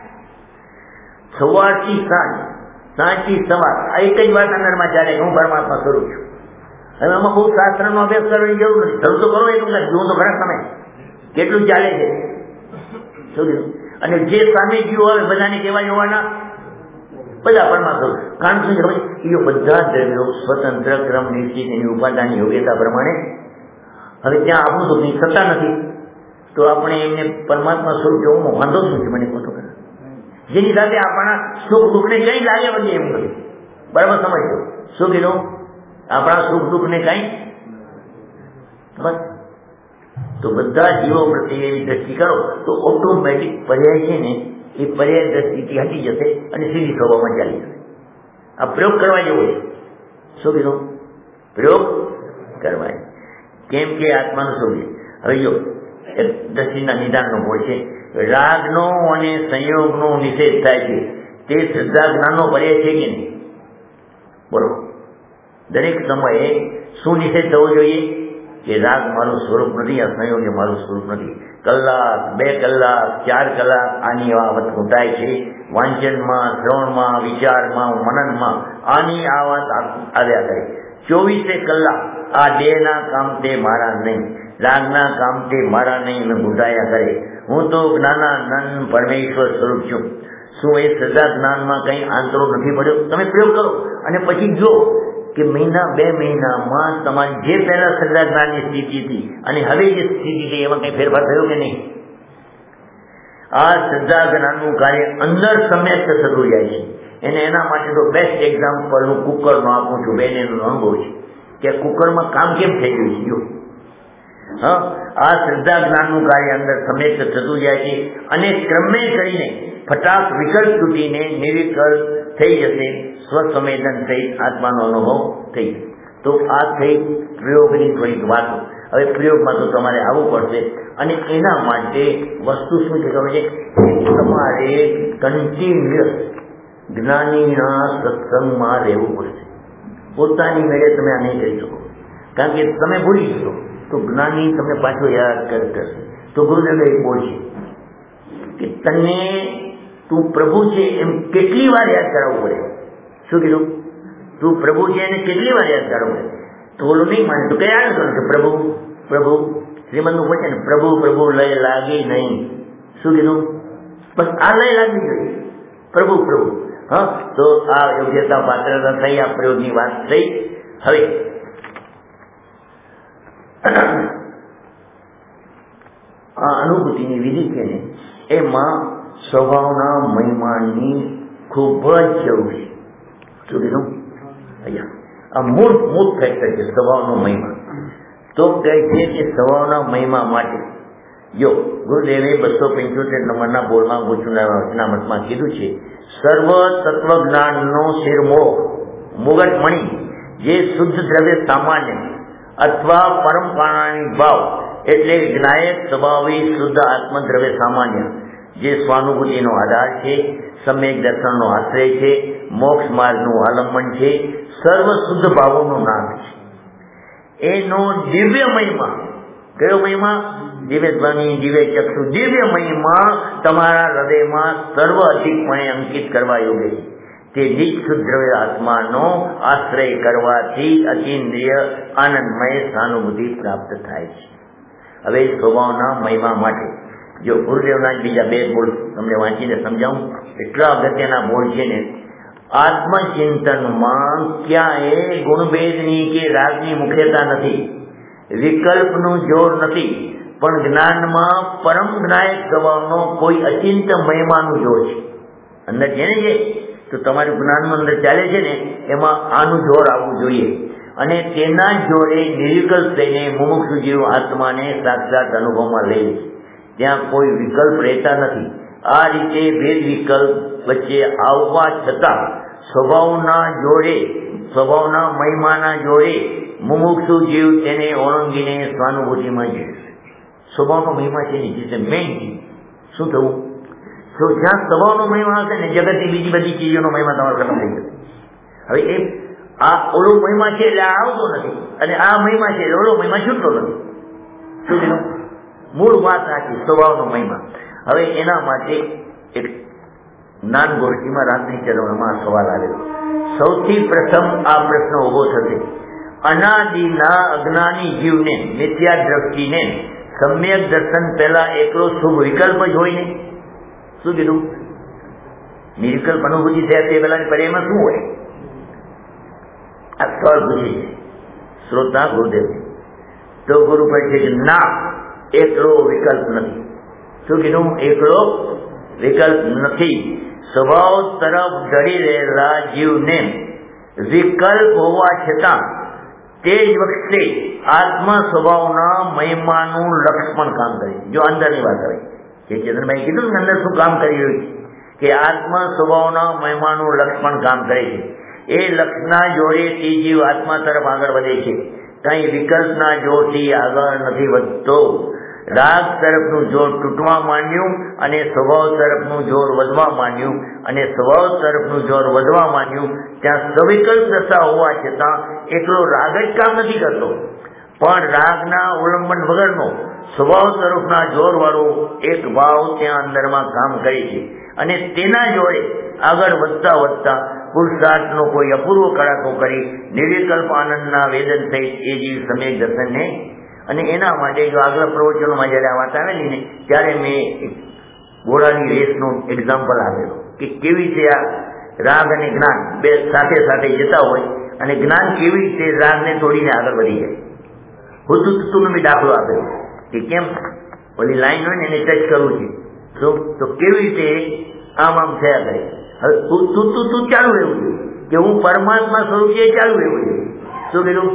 A: સવારથી સાંજ, સાંજથી સવાર, આ એક જ વાત અંદરમાં ચાલે કે હું પરમાત્મા સ્વરૂપ છું. હવે આમાં બહુ શાસ્ત્રનો અભ્યાસ કરવાની જરૂર નથી. શરૂ તો કરો એટલું જુઓ તો ખરા તમે કેટલું ચાલે છે. શું કીધું? અને જે સામે જીવો આવે બધાને કહેવા જોવાના બધા પરમાત્મા. કારણ શું છે? એ બધા દ્રવ્યો સ્વતંત્ર ક્રમ નિશ્ચિત એની ઉપાદાનની યોગ્યતા પ્રમાણે. હવે ત્યાં આપણું તો કંઈ સત્તા નથી, તો આપણે એમને પરમાત્મા સ્વરૂપ જોવામાં વાંધો શું છે? મને કહો તો ખરા. જેની સાથે આપણા સુખ દુઃખને કઈ લાગે બને એમ કહ્યું. બરાબર સમજજો. શું કીધું? આપણા સુખ દુઃખને કઈ બસ. તો બધા જીવો પ્રત્યે એવી દ્રષ્ટિ કરો તો ઓટોમેટિક પર્યાય છે ને એ પર્યાય દ્રષ્ટિથી હટી જશે અને સીધી સ્વભાવમાં ચાલી જશે. આ પ્રયોગ કરવા જેવો છે. શું કીધું? પ્રયોગ કરવા. કેમ કે આત્માનું શું છે? હવે જો એક દ્રષ્ટિના નિદાનનો હોય છે. રાગનો અને સંયોગનો નિષેધ થાય છે તે શ્રદ્ધા જ્ઞાનનો પર્યાય છે કે નહીં? બરોબર. દરેક સમયે શું નિષેધ થવો જોઈએ? કે રાગ મારું સ્વરૂપ નથી, આ સંયોગ મારું સ્વરૂપ નથી. કલાક, બે કલાક, ચાર કલાક આની આ વાત ઘૂંટાય છે. વાંચનમાં, શ્રવણમાં, વિચારમાં, મનનમાં આની આ વાત આવ્યા કરે. ચોવીસે કલાક આ દેહના કામ તે મારા નહીં, રાગના કામ તે મારા નહીં અને ઘૂંટાયા કરે. હું તો જ્ઞાનાનંદ પરમેશ્વર સ્વરૂપ છું. શું એ શ્રદ્ધા જ્ઞાનમાં કંઈ આંતરો નથી પડ્યો? તમે પ્રયોગ કરો અને પછી જો કે મહિના બે મહિનામાં તમારી જે પહેલા શ્રદ્ધા જ્ઞાનની સ્થિતિ હતી અને હવે જે સ્થિતિ છે એમાં કંઈ ફેરફાર થયો કે નહીં? આ શ્રદ્ધા જ્ઞાનનું કાર્ય અંદર સમ્યક થતું જાય છે. એને એના માટે તો બેસ્ટ એક્ઝામ્પલ હું કુકરનો આપું છું. બેન એનો અનુભવ છે કે કુકરમાં કામ કેમ થઈ ગયું છે. જો હા, આ શ્રદ્ધા જ્ઞાનનું કાર્ય અંદર સમ્યક થતું જાય છે અને ક્રમે કરીને ફટાક વિકલ્પ તૂટીને નિર્વિકલ્પ થઈ જશે. સ્વસંવેદન સહિત આત્માનો અનુભવ થઈ જશે. તો આ થઈ પ્રયોગની થોડીક વાતો. હવે પ્રયોગમાં તો તમારે આવવું પડશે અને એના માટે વસ્તુ શું છે ખબર છે? તમારે કન્ટિન્યુઅસ જ્ઞાનીના સત્સંગમાં રહેવું પડશે. પોતાની મેળે તમે આ નહીં કરી શકો, કારણ કે તમે ભૂલી જશો તો જ્ઞાની તમને પાછો યાદ કરશે. તો ગુરુદેવ એક બોલશે કે તને તું પ્રભુ છે એમ કેટલી વાર યાદ કરાવવું પડે. શું કીધું? તું પ્રભુ છે એને કેટલી વાર યાદ કરાવવું પડે? તો ઓલું નહીં માને તો કઈ યાદ કરો કે પ્રભુ પ્રભુ શ્રીમંતનું પૂછે ને પ્રભુ પ્રભુ લય લાગી નહીં. શું કીધું? બસ આ લય લાગવી જોઈએ. પ્રભુ પ્રભુ. હા, તો આ યોગ્યતા પાત્રતા થઈ, આ પ્રયોગની વાત થઈ. હવે આ અનુભૂતિની વિધિ છે ને એમાં સ્વભાવના મહિમાની ખૂબ જ જરૂર છે. શું કીધું? અહીંયા આ મૂળ મૂળ ફેક્ટર છે સ્વભાવનો મહિમા. તો કહે છે કે સ્વભાવના મહિમા માટે જો ગુરુદેવે બસો પંચોતેર નંબરના બોલમાં ગુચનામતમાં કીધું છે, સર્વ તત્વ જ્ઞાનનો શિરમોહ મુગટ મણી જે શુદ્ધ દ્રવ્ય સામાન્ય અથવા પરમપાણાની ભાવ એટલે જ્ઞાયક સ્વભાવી શુદ્ધ આત્મદ્રવ્ય સામાન્ય જે સ્વાનુભૂતિનો આધાર છે, સમ્યક દર્શનનો આશ્રય છે, મોક્ષ માર્ગનું આલંબન છે, સર્વ શુદ્ધ ભાવોનું નામ છે. એનો દિવ્ય મહિમા, કયો મહિમા? દિવ્ય ધ્વનિ, દિવ્ય ચક્ષુ, દિવ્ય મહિમા તમારા હૃદયમાં સર્વ અધિકપણે અંકિત કરવા યોગ્ય છે. તે નિજ શુદ્ધ દ્રવ્ય આત્માનો આશ્રય કરવાથી અતિન્દ્રિય આનંદમય સાનુભૂતિ પ્રાપ્ત થાય છે. હવે સ્વભાવના મહિમા માટે જો ગુરુદેવના જ બીજા બે બોલ તમને વાંચીને સમજાવું, એટલા અગત્યના બોલ છે ને. આત્મચિંતનમાં ક્યાંય ગુણભેદની કે રાગની મુખ્યતા નથી, વિકલ્પનું જોર નથી, પણ જ્ઞાનમાં પરમ જ્ઞાયક સ્વભાવનો કોઈ અચિંત મહિમાનું જોર છે. અંદર જેને છે તો તમારું જ્ઞાનનું અંદર ચાલે છે ને એમાં આનું જોર આવવું જોઈએ, અને તેના જોડે નિર્વિકલ્પ થઈને મુમુક્ષુ જીવ આત્માને સાક્ષાત અનુભવમાં લે છે. ત્યાં કોઈ વિકલ્પ રહેતા નથી. આ રીતે ભેદ વિકલ્પ વચ્ચે આવવા છતાં સ્વભાવના જોડે સ્વભાવના મહિમાના જોડે મુમુક્ષુ જીવ તેને ઓળંગીને સ્વાનુભૂતિમાં છે. સ્વભાવનો મહિમા છે ને મેઇન શું થવું, તો જ્યાં સ્વભાવનો મહિમા હશે ને જગતની બીજી બધી ચીજોનો મહિમા તમારો ખતમ થઈ જશે. હવે એ આ ઓલો મહિમા છે એટલે આ આવતો નથી, અને આ મહિમા છે એટલે ઓલો મહિમા છૂટતો નથી. શું કીધું? મૂળ વાત રાખી સ્વભાવનો મહિમા. હવે એના માટે એક જ્ઞાન ગોષ્ઠીમાં રાત્રિ ચરણમાં સવાલ આવેલો. સૌથી પ્રથમ આ પ્રશ્ન ઉભો થશે, અનાદિના અજ્ઞાની જીવને મિથ્યા દ્રષ્ટિને સમ્યક દર્શન પહેલા એકલો શુભ વિકલ્પ જ હોય ને? શું કીધું? નિર્વિકલ્પ અનુભૂતિ થયા તે પહેલા પર્યાયમાં શું હોય? આ સવાલ પૂછી છે શ્રોતા ગુરુદેવ. તો ગુરુ કહે છે કે ના, એકલો વિકલ્પ નથી. શું કીધું? એકલો વિકલ્પ નથી. સ્વભાવ તરફ ઢળી રહેલા જીવને વિકલ્પ હોવા છતાં તે જ વખતે આત્મ સ્વભાવના મહિમાનું લક્ષ પણ કામ કરે. જો અંદરની વાત આવે કે ચંદ્રભાઈ કીધું ને અંદર શું કામ કરી રહ્યું છે, કે આત્મ સ્વભાવના મહિમાનું લક્ષ પણ કામ કરે છે. એ લક્ષના જોડે તે જીવ આત્મા તરફ આગળ વધે છે. કઈ વિકલ્પના જોરથી આગળ નથી વધતો. રાગ તરફનું જોર તૂટવા માંડ્યું અને સ્વભાવ તરફનું જોર વધવા માંડ્યું, અને સ્વભાવ તરફનું જોર વધવા માંડ્યું. ત્યાં સવિકલ્પ દશા હોવા છતાં એકલો રાગ જ કામ નથી કરતો, પણ રાગના ઉલ્લંઘન વગરનો સ્વભાવ તરફના જોર વાળો એક ભાવ ત્યાં અંદરમાં કામ કરે છે. અને તેના જોડે આગળ વધતા વધતા પુરુષાર્થનો કોઈ અપૂર્વ કડાકો કરી નિર્વિકલ્પ આનંદના વેદન સહિત એ જીવ સમ્યક દર્શનને. અને એના માટે જો આગળ પ્રવચનોમાં જયારે આ વાત આવેલી ને ત્યારે મેં ઘોડાની રેસનું એક્ઝામ્પલ આપેલું કે કેવી રીતે આ રાગ અને જ્ઞાન બે સાથે સાથે જતા હોય, અને જ્ઞાન કેવી રીતે રાગને તોડીને આગળ વધી જાય. હુતુ તુતુનો બી દાખલો આપેલો કે કેમ ઓલી લાઈન હોય ને એને ટચ કરવું છે તો તો કેવી રીતે આમ આમ થયા કરે. હવે તું તું તું ચાલુ રહેવું જોઈએ કે હું પરમાત્મા સ્વરૂપ છે, ચાલુ રહેવું જોઈએ. શું કીધું?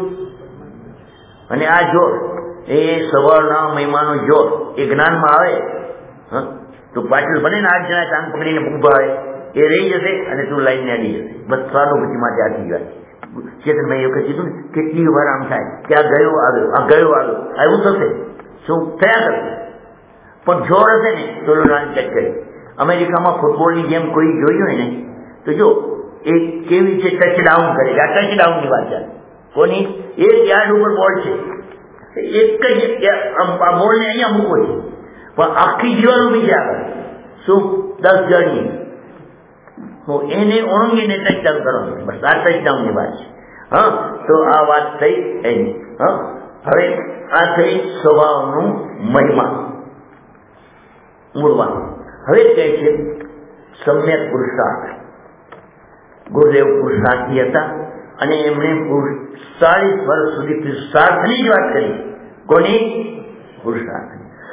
A: અને આ જોર એ સ્વભાવના મહિમાનો જોર એ જ્ઞાનમાં આવે તો પાછળ બને ને આઠ જણા ચાંદ પકડીને ઉભા આવે એ રહી જશે અને તું લાઈનને અડી જશે. બસ સ્વાનુભૂતિ માટે આથી વાત. ચેતનભાઈ એવું કીધું ને કેટલી વાર આમ થાય કે આ ગયો આવ્યો આ ગયો આવ્યો આવું થશે. શું થયા કરે? પણ જોર હશે ને તો રન ચેક કરે. અમેરિકામાં ફૂટબોલની ગેમ કોઈ જોઈ હોય ને તો જો એ કેવી છે ટચડાઉન કરે છે. આ ટચડાઉનની વાત ચાલે કોની? એક યાર્ડ ઉપર બોલ છે, એક જ બોલને અહીંયા મૂકો છે, પણ આખી દિવાલ ઉભી છે આગળ. શું? દસ જણની. એને ઓળંગીને ટચડાઉન કરવાનું. બસ આ ટચડાઉનની વાત છે. હા, તો આ વાત થઈ એની. હા, હવે આ થઈ સ્વભાવનું મહિમા મૂળવાનું. હવે કહે છે સમ્યક પુરુષાર્થ. ગુરુદેવ પુરુષાર્થી હતા અને એમણે ચાલીસ વર્ષ સુધી પુરુષાર્થની જ વાત કરી. કોની? પુરુષાર્થ.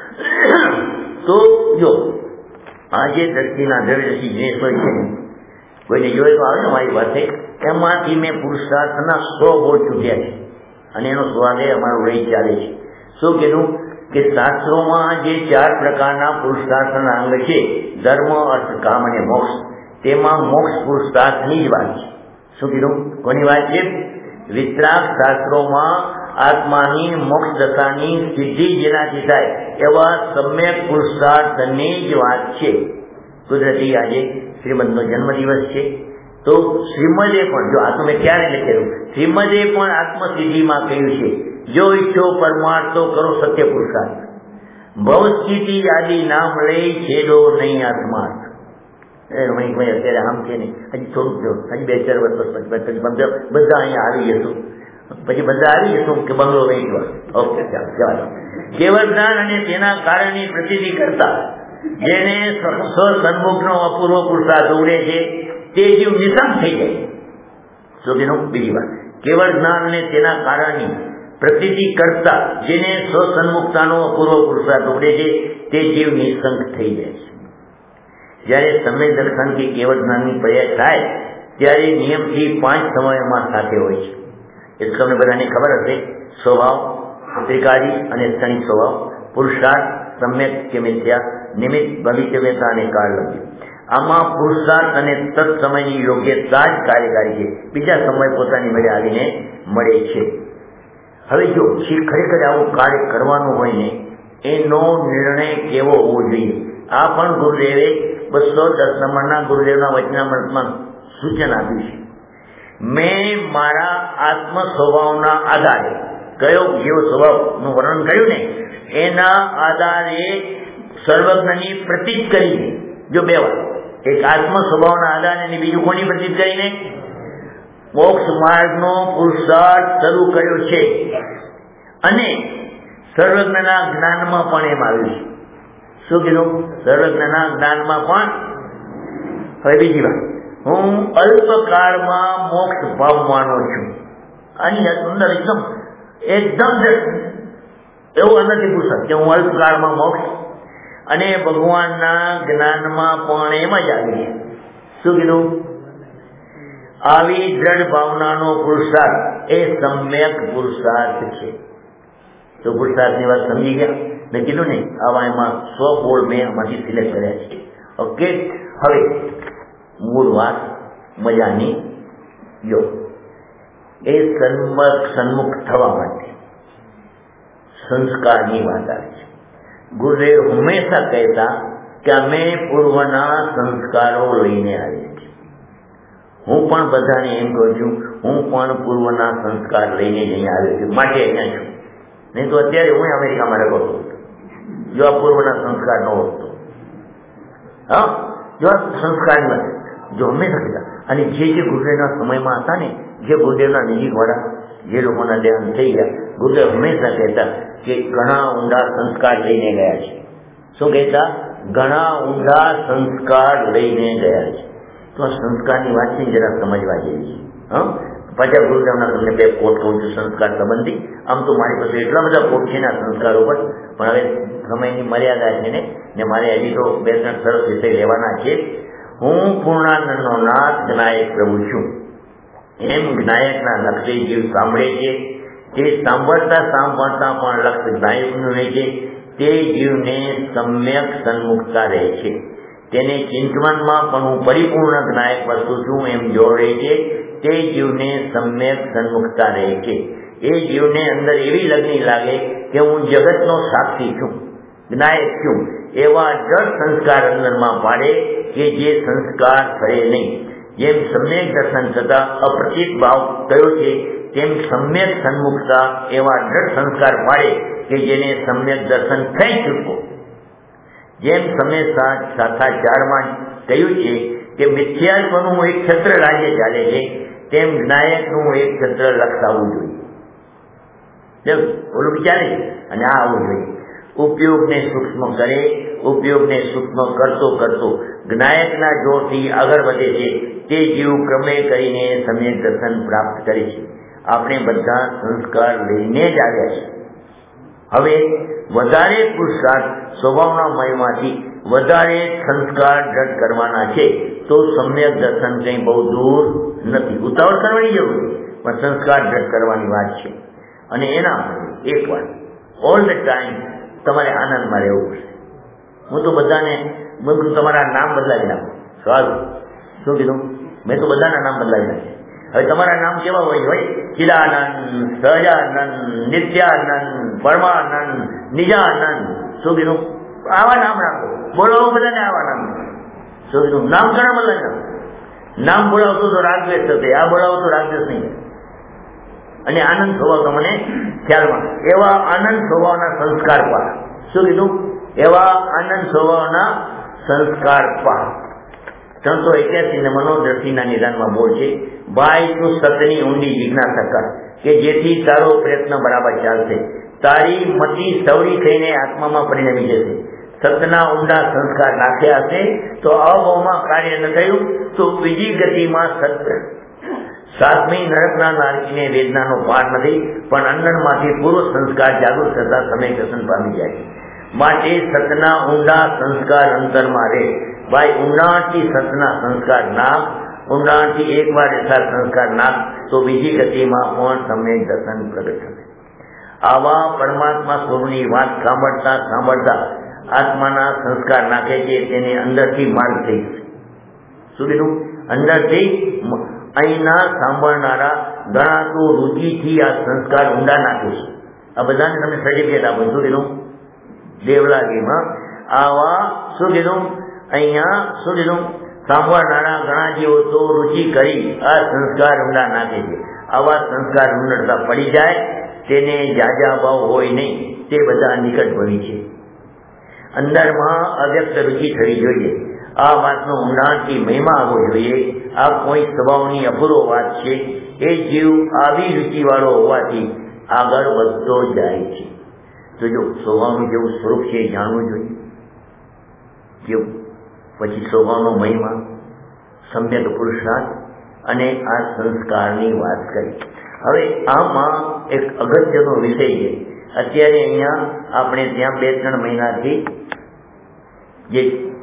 A: તો જો આજે દ્રષ્ટિના દ્રવ્યરસી દ્વેષ હોય છે, કોઈને જોઈ તો આવે ને મારી પાસે, એમાંથી મેં પુરુષાર્થના સો બોલ ચૂક્યા છે અને એનો સ્વાદે અમારું રહી ચાલે છે. શું કીધું? કે શાસ્ત્રોમાં જે ચાર પ્રકારના પુરુષાર્થના અંગ છે, ધર્મ, અર્થ, કામ અને મોક્ષ, તેમાં મોક્ષ પુરુષાર્થની જ વાત છે. શું કીધું? કોની વાત છે? વિતરાગ શાસ્ત્રોમાં આત્માની મોક્ષ દશાની સિદ્ધિ જેનાથી થાય એવા સમ્યક પુરુષાર્થની જ વાત છે. કુદરતી આજે શ્રીમદનો જન્મદિવસ છે તો શ્રીમદે પણ, જો આ તો મેં ક્યારે લખેલું, શ્રીમદે પણ આત્મસિદ્ધિમાં કહ્યું છે જો ઈચ્છો પરમાર્થ તો કરો સત્ય પુરુષાર્થ, ભવસ્થિતિ આદિ નામ લઈ છેડો નહીં આત્માર્થ. ભાઈ અત્યારે આમ છે ને હજી થોડુંક જો હજી બે ચાર વર્ષ પછી બધા અહીંયા આવી જશું, પછી બધા આવી જશું કે બંગલો વેચવા. ઓકે ચાલો જવા. કેવળ જ્ઞાન અને તેના કારણની પ્રતીતિ કરતા જેને સ્વસન્મુખનો અપૂર્વ પુરુષાર્થ ઉડે છે તે જીવ નિશંક થઈ જાય. શું કીધું? બીજી વાત, કેવળ જ્ઞાન અને તેના કારણની પ્રતીતિ કરતા જેને સ્વસન્મુખતાનો અપૂર્વ પુરુષાર્થ ઉડે છે તે જીવ નિશંક થઈ જાય છે. જ્યારે સમય દર્શનથી કેવળ જ્ઞાનની પ્રયાસ થાય ત્યારે નિયમથી પાંચ સમયમાં સાથે હોય છે. એ તો તમને બધાને ખબર હશે. સ્વભાવ, ત્રિકારી અને ક્ષણિક સ્વભાવ, પુરુષાર્થ, સમ્યક કે મિથ્યા, નિમિત્ત, ભવિષ્યવેતા અને કાળલબ્ધિ. આમાં પુરુષાર્થ અને તત્સમયની યોગ્યતા જ કાર્યકારી છે. બીજા સમય પોતાની મેળે આવીને મળે છે. હવે જો જે ખરેખર આવું કાર્ય કરવાનું હોય ને એનો નિર્ણય કેવો હોવો જોઈએ? આ પણ ગુરુદેવે બસો દસ નંબરના ગુરુદેવના વચનામૃતમાં સૂચન આપ્યું છે. મેં મારા આત્મ સ્વભાવના આધારે કયો જેવો સ્વભાવનું વર્ણન કર્યું ને એના આધારે સર્વજ્ઞની પ્રતીત કરીને, જો બે વાત, એક આત્મ સ્વભાવના આધારે અને બીજું કોની પ્રતીત કરીને મોક્ષ માર્ગનો પુરુષાર્થ શરૂ કર્યો છે. અને સર્વજ્ઞના જ્ઞાનમાં પણ એમ આવ્યું છે. શું કીધું? સર્વજ્ઞના જ્ઞાનમાં પણ. હવે બીજી વાત, હું અલ્પકાળમાં મોક્ષ પામવાનો છું. આની અંદર એકદમ એકદમ એવું નથી પૂછત કે હું અલ્પકાળમાં મોક્ષ અને ભગવાનના જ્ઞાનમાં પણ એમ જ આવી છે. શું કીધું? આવી દ્રઢ ભાવનાનો પુરુષાર્થ એ સમ્યક પુરુષાર્થ છે. તો પુરુષાર્થની વાત સમજી ગયા મેં કીધું ને? આવા એમાં સો બોલ મેં આમાંથી સિલેક્ટ કર્યા છે. ઓકે, હવે મૂળ વાત મજાની યો એ સન્મુખ સન્મુખ થવા માટે સંસ્કારની વાત આવે છે. ગુરુદેવ હંમેશા કહેતા કે અમે પૂર્વના સંસ્કારો લઈને આવીએ છીએ. હું પણ બધાને એમ કહું છું, હું પણ પૂર્વના સંસ્કાર લઈને જ અહીંયા આવ્યો છું, માટે અહીંયા છું. નહીં તો અત્યારે હું અમેરિકામાં રહેતો હતો જો આ પૂર્વના સંસ્કાર ન હોત તો. હા, જો આ સંસ્કાર નથી, જો હંમેશા કહેતા. અને જે જે ગુરુદેવના સમયમાં હતા ને, જે ગુરુદેવના નજીકવાળા જે લોકોના દેહાંત થઈ ગયા, ગુરુદેવ હંમેશા કહેતા કે ઘણા ઊંડા સંસ્કાર લઈને ગયા છે. શું કહેતા? ઘણા ઊંડા સંસ્કાર લઈને ગયા છે. તો આ સંસ્કારની વાતની જરા સમજવા જેવી છે. હા, પાછા ગુરુદેવના તમને બે કોટ કહું છું સંસ્કાર સંબંધી. આમ તો મારી પાસે એટલા બધા કોટ છે ને આ સંસ્કારો પર, પણ હવે સમયની મર્યાદા છે ને ને મારે હજી તો બે ત્રણ સરસ વિષય લેવાના છે. હું પૂર્ણાનંદનો નાથ જ્ઞાયક પ્રભુ છું એમ જ્ઞાયકના લક્ષ્ય જીવ સાંભળે છે. તે સાંભળતા સાંભળતા પણ લક્ષ્ય જ્ઞાયકનું રહે છે. તે જીવને સમ્યક સન્મુખતા રહે છે. તેને ચિંતવનમાં પણ હું પરિપૂર્ણ જ્ઞાયક વસ્તુ છું એમ જોડે છે. તે જીવને સમ્યક સન્મુખતા રહે છે. એ જીવને અંદર એવી લગ્ની લાગે કે હું જગતનો સાક્ષી છું, જ્ઞાયક છું. એવા જળ સંસ્કાર અંદરમાં પાડે કે જે સંસ્કાર થયે નહીં. જેમ સમ્યક દર્શન થતા અપ્રતીત ભાવ કયો છે તેમ સમ્યક સન્મુખતા એવા દ્રઢ સંસ્કાર પાડે કે જેને સમ્યક દર્શન થઈ ચૂકો. જેમ સમય સાથાચારમાં કહ્યું છે કે મિથ્યાત્વનું એક છત્ર રાજ્ય ચાલે છે, તેમ જ્ઞાયકનું એક છત્ર લક્ષાવવું જોઈએ. ઓલું વિચારે છે અને આ આવવું જોઈએ. ઉપયોગને સૂક્ષ્મ કરે, ઉપયોગને સૂક્ષ્મ કરતો કરતો જ્ઞાયકના જોરથી આગળ વધે છે. તે જીવ ક્રમે કરીને સમ્યક દર્શન પ્રાપ્ત કરે છે. આપણે બધા સંસ્કાર લઈને જ આવ્યા છે. હવે વધારે પુરુષાર્થ સ્વભાવના મયમાંથી વધારે સંસ્કાર દ્રઢ કરવાના છે તો સમ્યક દર્શન કંઈ બહુ દૂર નથી. ઉતાવળ કરવાની જરૂર નથી, પણ સંસ્કાર દ્રઢ કરવાની વાત છે. અને એના એક વાત, ઓલ ધ ટાઈમ તમારે આનંદમાં રહેવું પડશે. હું તો બધાને તમારા નામ બદલાવી નાખું. સારું, શું કીધું? મેં તો બધાના નામ બદલાવી નાખ્યા. હવે તમારા નામ કેવા હોય? હોય ચિદાનંદ, સહજાનંદ, નિત્યાનંદ, પરમાનંદ, નિજાનંદ. શું કીધું? આવા નામ રાખો, બોલાવો બધાને આવા નામ. શું કીધું? નામ ઘણા બદલાય. નામ બોલાવતો તો રાગદ્વેષ થશે, આ બોલાવો તો રાગદ્વેષ નહીં. અને આનંદ સ્વભાવ તમને ખ્યાલમાં, એવા આનંદ સ્વભાવના સંસ્કાર પા. શું કીધું? એવા આનંદ સ્વભાવના સંસ્કાર પા. ત્રણસો એક્યાસી ને મનોદ્રષ્ટિના નિદાનમાં બોલ છે, ભાઈ તું સતની ઊંડી જિજ્ઞાસા કર કે જેથી તારો પ્રયત્ન બરાબર ચાલશે. તારી મતિ સવડી થઈને આત્મામાં પરિણમી જશે. સતના ઊંડા સંસ્કાર નાખ્યા હશે તો અવમાં કાર્ય ન થયું તો બીજી ગતિમાં સત્ય સાતમી નરકના નારકીને વેદનાનો પાર નથી, પણ અંદરમાંથી પૂર્વ સંસ્કાર જાગૃત થતા સમય વ્યસન પામી જાય. માટે સતના ઊંડા સંસ્કાર અંતરમાં રહે. ભાઈ, ઊંડાણથી સતના સંસ્કાર નાખ, ઊંડાણથી એકવાર એસા સંસ્કાર નાખ તો બીજી ગતિમાં પણ તમને દર્શન પ્રગટ થશે. આવા પરમાત્મા સ્વરૂપની વાત સાંભળતા સાંભળતા આત્માના સંસ્કાર નાખે છે તેને અંદરથી માર્ગ થઈ જશે. શું કીધું? અંદરથી અહીંના સાંભળનારા ઘણા તો રુચિથી આ સંસ્કાર ઊંડા નાખે છે. આ બધાને તમે સર્ટિફિકેટ આપો. શું કીધું? દેવલાગીમાં આવા શું કીધું? અહીંયા શું કીધું? સાંભળનારા ઘણા જેવો તો રુચિ કરી આ સંસ્કાર ઊંડા નાખે છે. આવા સંસ્કાર ઊંડતા પડી જાય તેને જાજા ભાવ હોય નહીં, તે બધા નિકટ ભવી છે. અંદરમાં અવ્યક્ત રુચિ થવી જોઈએ. આ વાતનો ઊંડાણથી મહિમા આવવો જોઈએ. આ કોઈ સ્વભાવની અપૂર્વ વાત છે. એ જીવ આવી રુચિવાળો હોવાથી આગળ વધતો જાય છે. તો જો સ્વભાવનું જેવું સ્વરૂપ છે એ જાણવું જોઈએ. જેવું પછી સ્વભાવનો મહિમા, સમ્યક પુરુષાર્થ અને આ સંસ્કારની વાત કરી. હવે આમાં એક અગત્યનો વિષય છે. અત્યારે અહીંયા આપણે ત્યાં બે ત્રણ મહિનાથી જે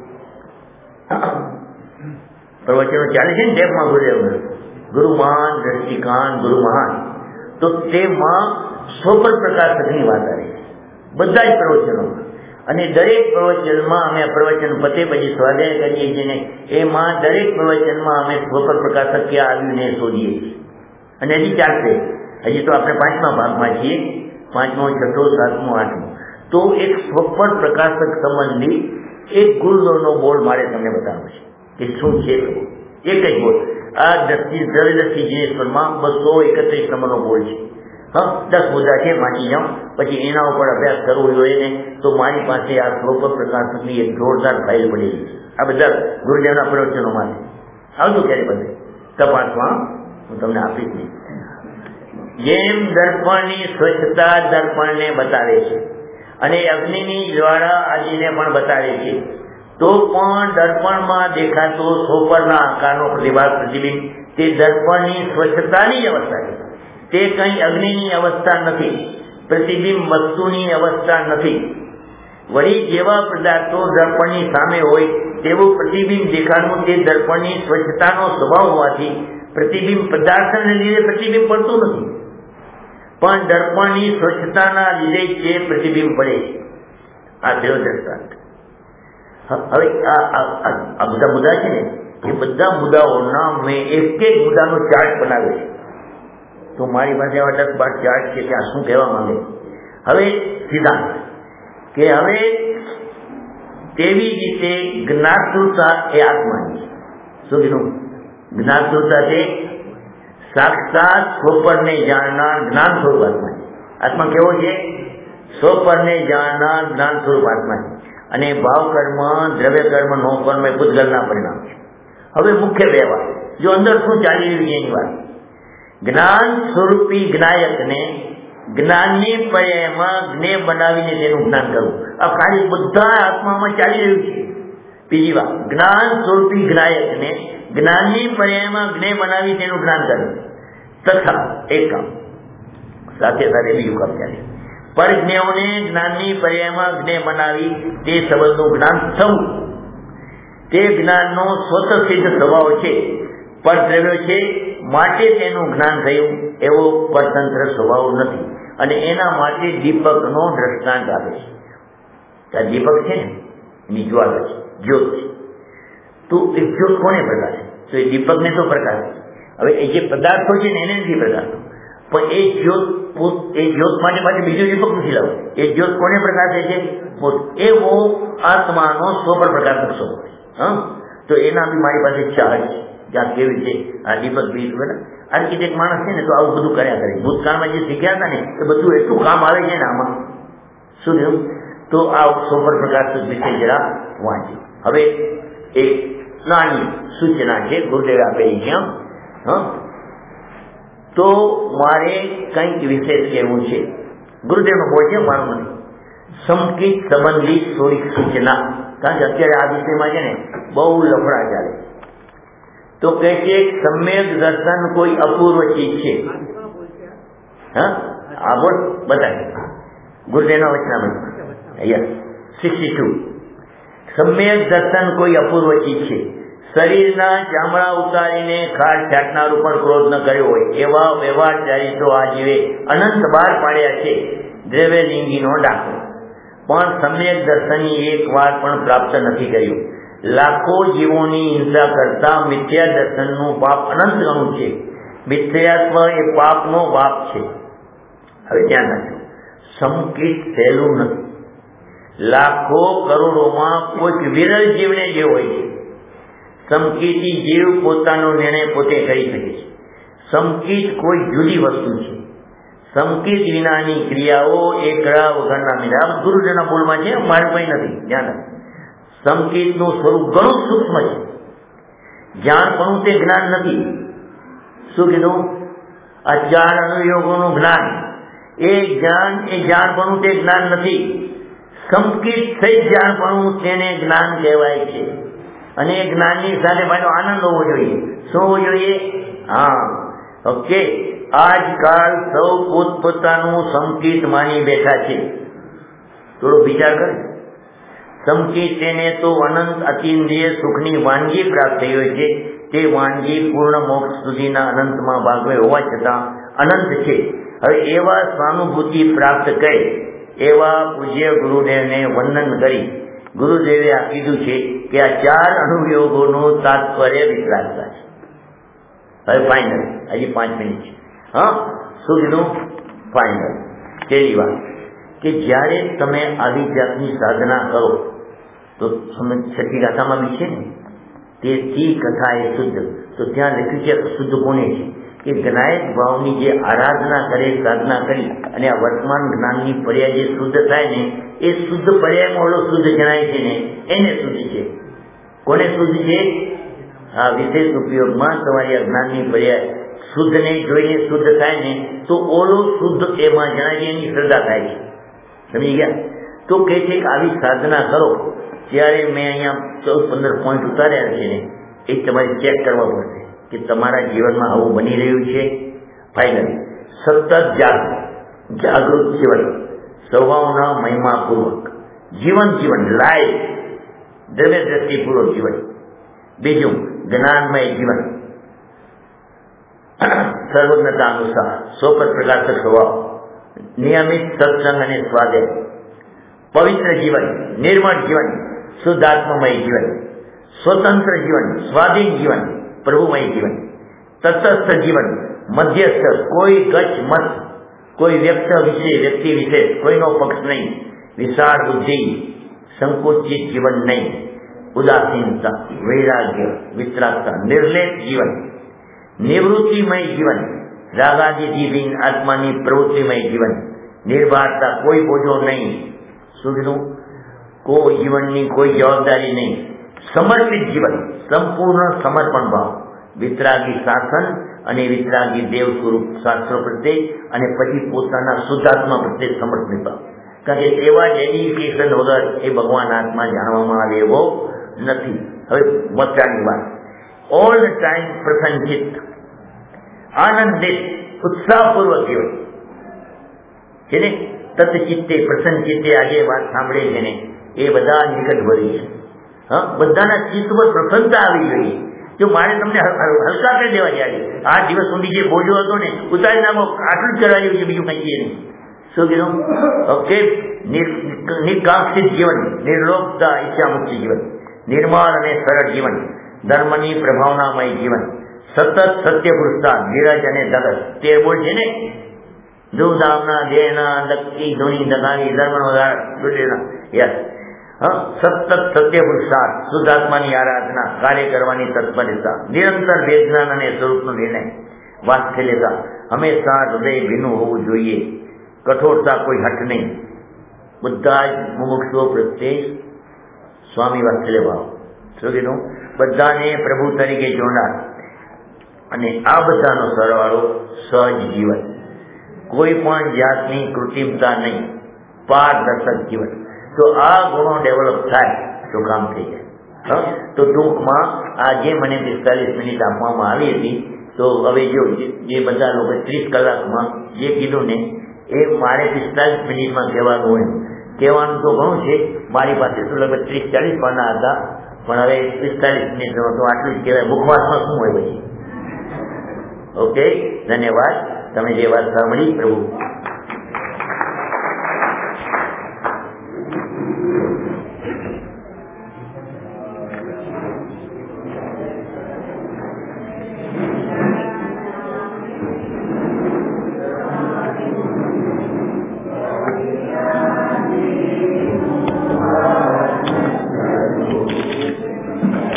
A: પ્રવચનો ચાલે છે ને ટેપમાં ગુરુદેવના ગુરુ મહાન દ્રષ્ટિકાન ગુરુ મહાન, તો તેમાં સ્વપર પ્રકાશકની વાત આવે છે બધા જ પ્રવચનોમાં. અને દરેક પ્રવચનમાં અમે પ્રવચન પતે પછી સ્વાધ્યાય કરીએ છીએ ને એમાં દરેક પ્રવચનમાં અમે સ્વપર પ્રકાશક ક્યાં આવ્યું ને શોધીએ છીએ. અને હજી ચાલશે. હજી તો આપણે પાંચમા ભાગમાં છીએ. પાંચમો, છઠ્ઠો, સાતમો, આઠમો. તો એક સ્વપર પ્રકાશક સંબંધી એક ગુરુદેવનો બોર્ડ મારે તમને બતાવવો છે કે શું છે. એક જ બોર્ડ આ દ્રષ્ટિ દ્રવ્યદ્રષ્ટિ જીનેશ્વરમાં બસો એકત્રીસ નંબરનો બોર્ડ છે. હા, દસ મુદ્દા છે, વાંચી જાઉં. પછી એના ઉપર અભ્યાસ કરવો જોઈએ ને તો મારી પાસે આ સ્વપર પ્રકાશકની એક જોરદાર ફાઇલ પડેલી છે. આ બધા ગુરુદેવના પ્રવચનોમાંથી આવતું ક્યારે બધે તપાસમાં હું તમને આપીશ નહીં. જેમ દર્પણની સ્વચ્છતા દર્પણને બતાવે છે અને અગ્નિની જ્વાળા આદિને પણ બતાવે છે, તો પણ દર્પણમાં દેખાતો સોપરના આકારનો પ્રતિભાસ પ્રતિબિંબ તે દર્પણની સ્વચ્છતાની અવસ્થા છે. તે કંઈ અગ્નિની અવસ્થા નથી, પ્રતિબિંબ વસ્તુની અવસ્થા નથી. વળી જેવા પદાર્થો દર્પણની સામે હોય તેવું પ્રતિબિંબ દેખાડવું તે દર્પણની સ્વચ્છતાનો સ્વભાવ હોવાથી પ્રતિબિંબ પદાર્થને લીધે પ્રતિબિંબ પડતું નથી, પણ દર્પણની સ્વચ્છતાના લીધે જે પ્રતિબિંબ પડે. આ તેઓ દ્રષ્ટાંત. હવે આ બધા મુદ્દા છે ને એ બધા મુદ્દાઓના મેં એક એક મુદ્દાનો ચાર્ટ બનાવ્યો છે. તો મારી પાસે આવા દસ બાર ચાર્ટ છે કે આ શું કહેવા માંગે. હવે સિદ્ધાંત કે હવે તેવી રીતે જ્ઞાતૃતા એ આત્માની. શું કીધું? જ્ઞાતૃતા છે સાક્ષાત સ્વપરને જાણનાર જ્ઞાન સ્વરૂપ આત્મા. આત્મા કેવો છે? સ્વપરને જાણનાર જ્ઞાન સ્વરૂપ આત્મા. અને ભાવ કર્મ, દ્રવ્ય કર્મ, નો કર્મ એ પૂતગલના પરિણામ છે. હવે મુખ્ય બે વાત, જો અંદર શું ચાલી રહ્યું છે એની વાત. જ્ઞાન સ્વરૂપી જ્ઞાયકને જ્ઞાનની પર્યાયમાં જ્ઞેય બનાવીને તેનું જ્ઞાન કરવું. આ કાર્ય બધા આત્મામાં ચાલી રહ્યું છે. બીજી વાત, જ્ઞાન સ્વરૂપી જ્ઞાયકને જ્ઞાનની પર્યાયમાં જ્ઞેય બનાવી તેનું જ્ઞાન કરવું. તથા એક કામ સાથે સાથે બીજું કામ ચાલે. પરજ્ઞેયોને જ્ઞાનની પર્યાયમાં જ્ઞેય બનાવી તે સંબંધનું જ્ઞાન થવું. તે જ્ઞાનનો સ્વતઃ સિદ્ધ સ્વભાવ છે, પરદ્રવ્ય છે, માટે તેનું જ્ઞાન થયું એવો પરતંત્ર સ્વભાવ નથી. અને એના માટે દીપકનો દ્રષ્ટાંત આપે છે. આ દીપક છે ને એની જ્વાળા છે, જ્યોત છે. તો એ જ્યોત કોને પ્રકાશે? તો એ દીપકને તો પ્રકાશે. હવે એ જે પદાર્થો છે ને એને નથી પ્રકાશતો, પણ એ જ્યોત એ જ્યોત માટે માટે બીજો દીપક નથી લાવતો. એ જ્યોત કોને પ્રકાશે છે? એવો આત્માનો સ્વપર પ્રકાશક સ્વભાવ. હા, તો એના બી મારી પાસે ચાર્જ છે. જ્યાં કેવી છે આ દીપક બી બધા આર્કિટેક્ટ માણસ છે ને તો આવું બધું કર્યા કરે. ભૂતકાળમાં જે શીખ્યા હતા ને એ બધું એટલું કામ આવે છે ને આમાં. શું થયું? તો આ સ્વપર પ્રકાશક વિશે જરા વાંચ્યું. હવે એક નાની સૂચના છે ગુરુદેવે આપેલી છે. હા, તો મારે કંઈક વિશેષ કહેવું છે. ગુરુદેવનો બોલ છે, મારું નથી. સમકિત સંબંધિત થોડીક સૂચના, કારણ કે અત્યારે આ વિષયમાં છે ને બહુ લફડા ચાલે. તો કહે છે સમ્યક દર્શન કોઈ અપૂર્વ ચીજ છે. હા, આ બોલ બતાવે ગુરુદેવના વચનામૃત યસ સિક્સટી ટુ. સમ્યક દર્શન કોઈ અપૂર્વ ચીજ છે. શરીરના ચામડા ઉતારીને ખાટ છાટનાર ઉપર ક્રોધ ન કર્યો હોય એવા વ્યવહારચારી તો આ જીવે અનંત બહાર પાડ્યા છે દ્રવ્યલિંગીનો ડાકો. પણ સમ્યક દર્શનની એક વાર પણ પ્રાપ્ત નથી કર્યું. લાખો જીવોની હિંસા કરતા મિથ્યા દર્શનનું પાપ અનંત ગણું છે. મિથ્યાત્વ એ પાપનો બાપ છે. હવે ધ્યાન રાખજો, સંકિત સહેલું નથી. લાખો કરોડોમાં કોઈક વિરલ જીવને જે હોય છે. સંકિતી જીવ પોતાનો નિર્ણય પોતે કરી શકે છે. સંકિત કોઈ જુદી વસ્તુ છે. સંકિત વિનાની ક્રિયાઓ એકડા વગરના મીરા ગુરુજીના બોલમાં છે, મારું કંઈ નથી. ધ્યાન રાખ, સંકિતનું સ્વરૂપ ઘણું સૂક્ષ્મ છે. જાણપણું તે જ્ઞાન નથી. શું કીધું? આ ચાર અનુયોગોનું જ્ઞાન એ જ્ઞાન એ જાણપણું તે જ્ઞાન નથી. સંકિત થઈ જાણપણું તેને જ્ઞાન કહેવાય છે. અને એ જ્ઞાનની સાથે ભાઈનો આનંદ હોવો જોઈએ. શું હોવો જોઈએ? હા, ઓકે. આજકાલ સૌ પોતપોતાનું સંકિત માની બેઠા છે. થોડો વિચાર કરે. સંકિત તેને તો અનંત અતિન્દ્રિય સુખની વાનગી પ્રાપ્ત થઈ હોય છે. તે વાનગી પૂર્ણ મોક્ષ સુધીના અનંતમાં ભાગવે હોવા છતાં અનંત છે. હવે એવા સ્વાનુભૂતિ પ્રાપ્ત કરે એવા પૂજ્ય ગુરુદેવને વંદન કરી ગુરુદેવે આ કીધું છે કે આ ચાર અનુયોગોનું તાત્પર્ય વિતરાગતા છે. હવે ફાઇનલ, હજી પાંચ મિનિટ છે. હા, શું કીધું? ફાઇનલ. પહેલી વાત કે જ્યારે તમે આવી જાતની સાધના કરો તો તમે છઠ્ઠી ગાથામાં બી છે ને, તેથી કથા એ શુદ્ધ. તો ત્યાં લખ્યું છે શુદ્ધ કોને છે કે જ્ઞાયક ભાવની જે આરાધના કરે, સાધના કરી અને આ વર્તમાન જ્ઞાનની પર્યાય જે શુદ્ધ થાય ને, એ શુદ્ધ પર્યાયમાં ઓલો શુદ્ધ જણાય છે ને, એને શુદ્ધ છે. કોને શુદ્ધ છે? આ વિશેષ ઉપયોગમાં તમારી આ જ્ઞાનની પર્યાય શુદ્ધને જોઈને શુદ્ધ થાય ને, તો ઓલો શુદ્ધ એમાં જણાય છે, એની શ્રદ્ધા થાય છે. સમજી ગયા? તો કહે છે કે આવી સાધના કરો ત્યારે મેં અહીંયા ચૌદ પંદર પોઈન્ટ ઉતાર્યા છે ને, એ તમારે ચેક કરવા પડશે કે તમારા જીવનમાં આવું બની રહ્યું છે. ફાઇનલી સતત જાગૃત જાગૃત જીવન, સ્વભાવના મહિમાપૂર્વક જીવન જીવન લાઈવ દ્રવ્ય દ્રષ્ટિપૂર્વક જીવન. બીજું જ્ઞાનમય જીવન, સર્વજ્ઞતા અનુસાર સોપર પ્રકાશક સ્વભાવ, નિયમિત સત્સંગ અને સ્વાધ્યાય, પવિત્ર જીવન, નિર્મળ જીવન, શુદ્ધાત્મમય જીવન, સ્વતંત્ર જીવન, સ્વાધીન જીવન, પ્રભુમય જીવન, તટસ્થ જીવન, મધ્યસ્થ, કોઈ ગચ મત, કોઈ વ્યક્ત વિશે વ્યક્તિ વિશેષ, કોઈનો પક્ષ નહીં, વિશાળ બુદ્ધિ, સંકુચિત જીવન નહીં, ઉદાસીનતા, વૈરાગ્ય, વિતરાગતા, નિર્લેપ જીવન, નિવૃત્તિમય જીવન, રાગાદિથી ભિન્ન આત્માની પ્રવૃત્તિમય જીવન, નિર્ભારતા, કોઈ બોજો નહીં. શું કીધું? કોઈ જીવનની કોઈ જવાબદારી નહીં, સમર્પિત જીવન, સંપૂર્ણ સમર્પણ ભાવ, વિતરાગી શાસન અને વિતરાગી દેવ સ્વરૂપ શાસ્ત્રો પ્રત્યે અને પછી પોતાના શુદ્ધાત્મા પ્રત્યે સમર્પિત ભાવ. કારણ કે એવા ડેડિકેશન વગર એ ભગવાન આત્મા જાણવામાં આવે એવો નથી. હવે મતદારની વાત, ઓલ ધ ટાઈમ પ્રસન્નચિત્ત, આનંદિત, ઉત્સાહપૂર્વક જીવન છે ને. તત્ચિત્તે પ્રસન્ન ચિત્તે આજે વાત સાંભળે છે ને, એ બધા નિકટ ભરી છે. હા, બધાના ચિત્ત પર પ્રસન્નતા આવી જોઈએ. જો મારે તમને હલકા કરી દેવા જાય, આ દિવસ સુધી જે બોજો હતો ને ઉતારી નાખો, આટલું જ કરાવ્યું છે, બીજું કઈ નહીં. શું કીધું? ઓકે. નિકાંક્ષિત જીવન, નિર્લોભતા, ઈચ્છામુક્તિ જીવન, નિર્મળ અને સરળ જીવન, ધર્મની પ્રભાવનામય જીવન, સતત સત્ય પુરુષતા, ધીરજ અને ધગસ. તેર બોલ છે ને, ધૂમધામના દેહના દક્કી ધૂની દગાવી ધર્મનો દુર્દેના. યસ. હા, સતત સત્ય પુરુષાર્થ, શુદ્ધાત્માની આરાધના, કાર્ય કરવાની તત્પરતા, નિરંતર વેદના અને સ્વરૂપનો નિર્ણય, વાત્સલ્યતા, હંમેશા હૃદય ભીનું હોવું જોઈએ, કઠોરતા, કોઈ હઠ નહીં, બધા જ મુમુક્ષુઓ પ્રત્યે સ્વામી વાત્સલ્ય ભાવ. શું કીધું? બધાને પ્રભુ તરીકે જોનાર અને આ બધાનો સરવાળો સહજ જીવન. કોઈ પણ જાતની કૃત્રિમતા નહીં, પારદર્શક જીવન. તો આ ગુણો ડેવલપ થાય તો કામ થઈ જાય. હા, તો ટૂંકમાં આજે મને પિસ્તાલીસ મિનિટ આપવામાં આવી હતી. તો હવે જો જે બધા લોકો ત્રીસ કલાકમાં જે કીધું ને એ મારે પિસ્તાલીસ મિનિટમાં કહેવાનું હોય. કહેવાનું તો ઘણું છે, મારી પાસે તો લગભગ ત્રીસ ચાલીસ પાના હતા, પણ હવે પિસ્તાલીસ મિનિટ તો આટલું જ કહેવાય. મુખવાસમાં શું હોય પછી? ઓકે, ધન્યવાદ. તમે જે વાત સાંભળી પ્રભુ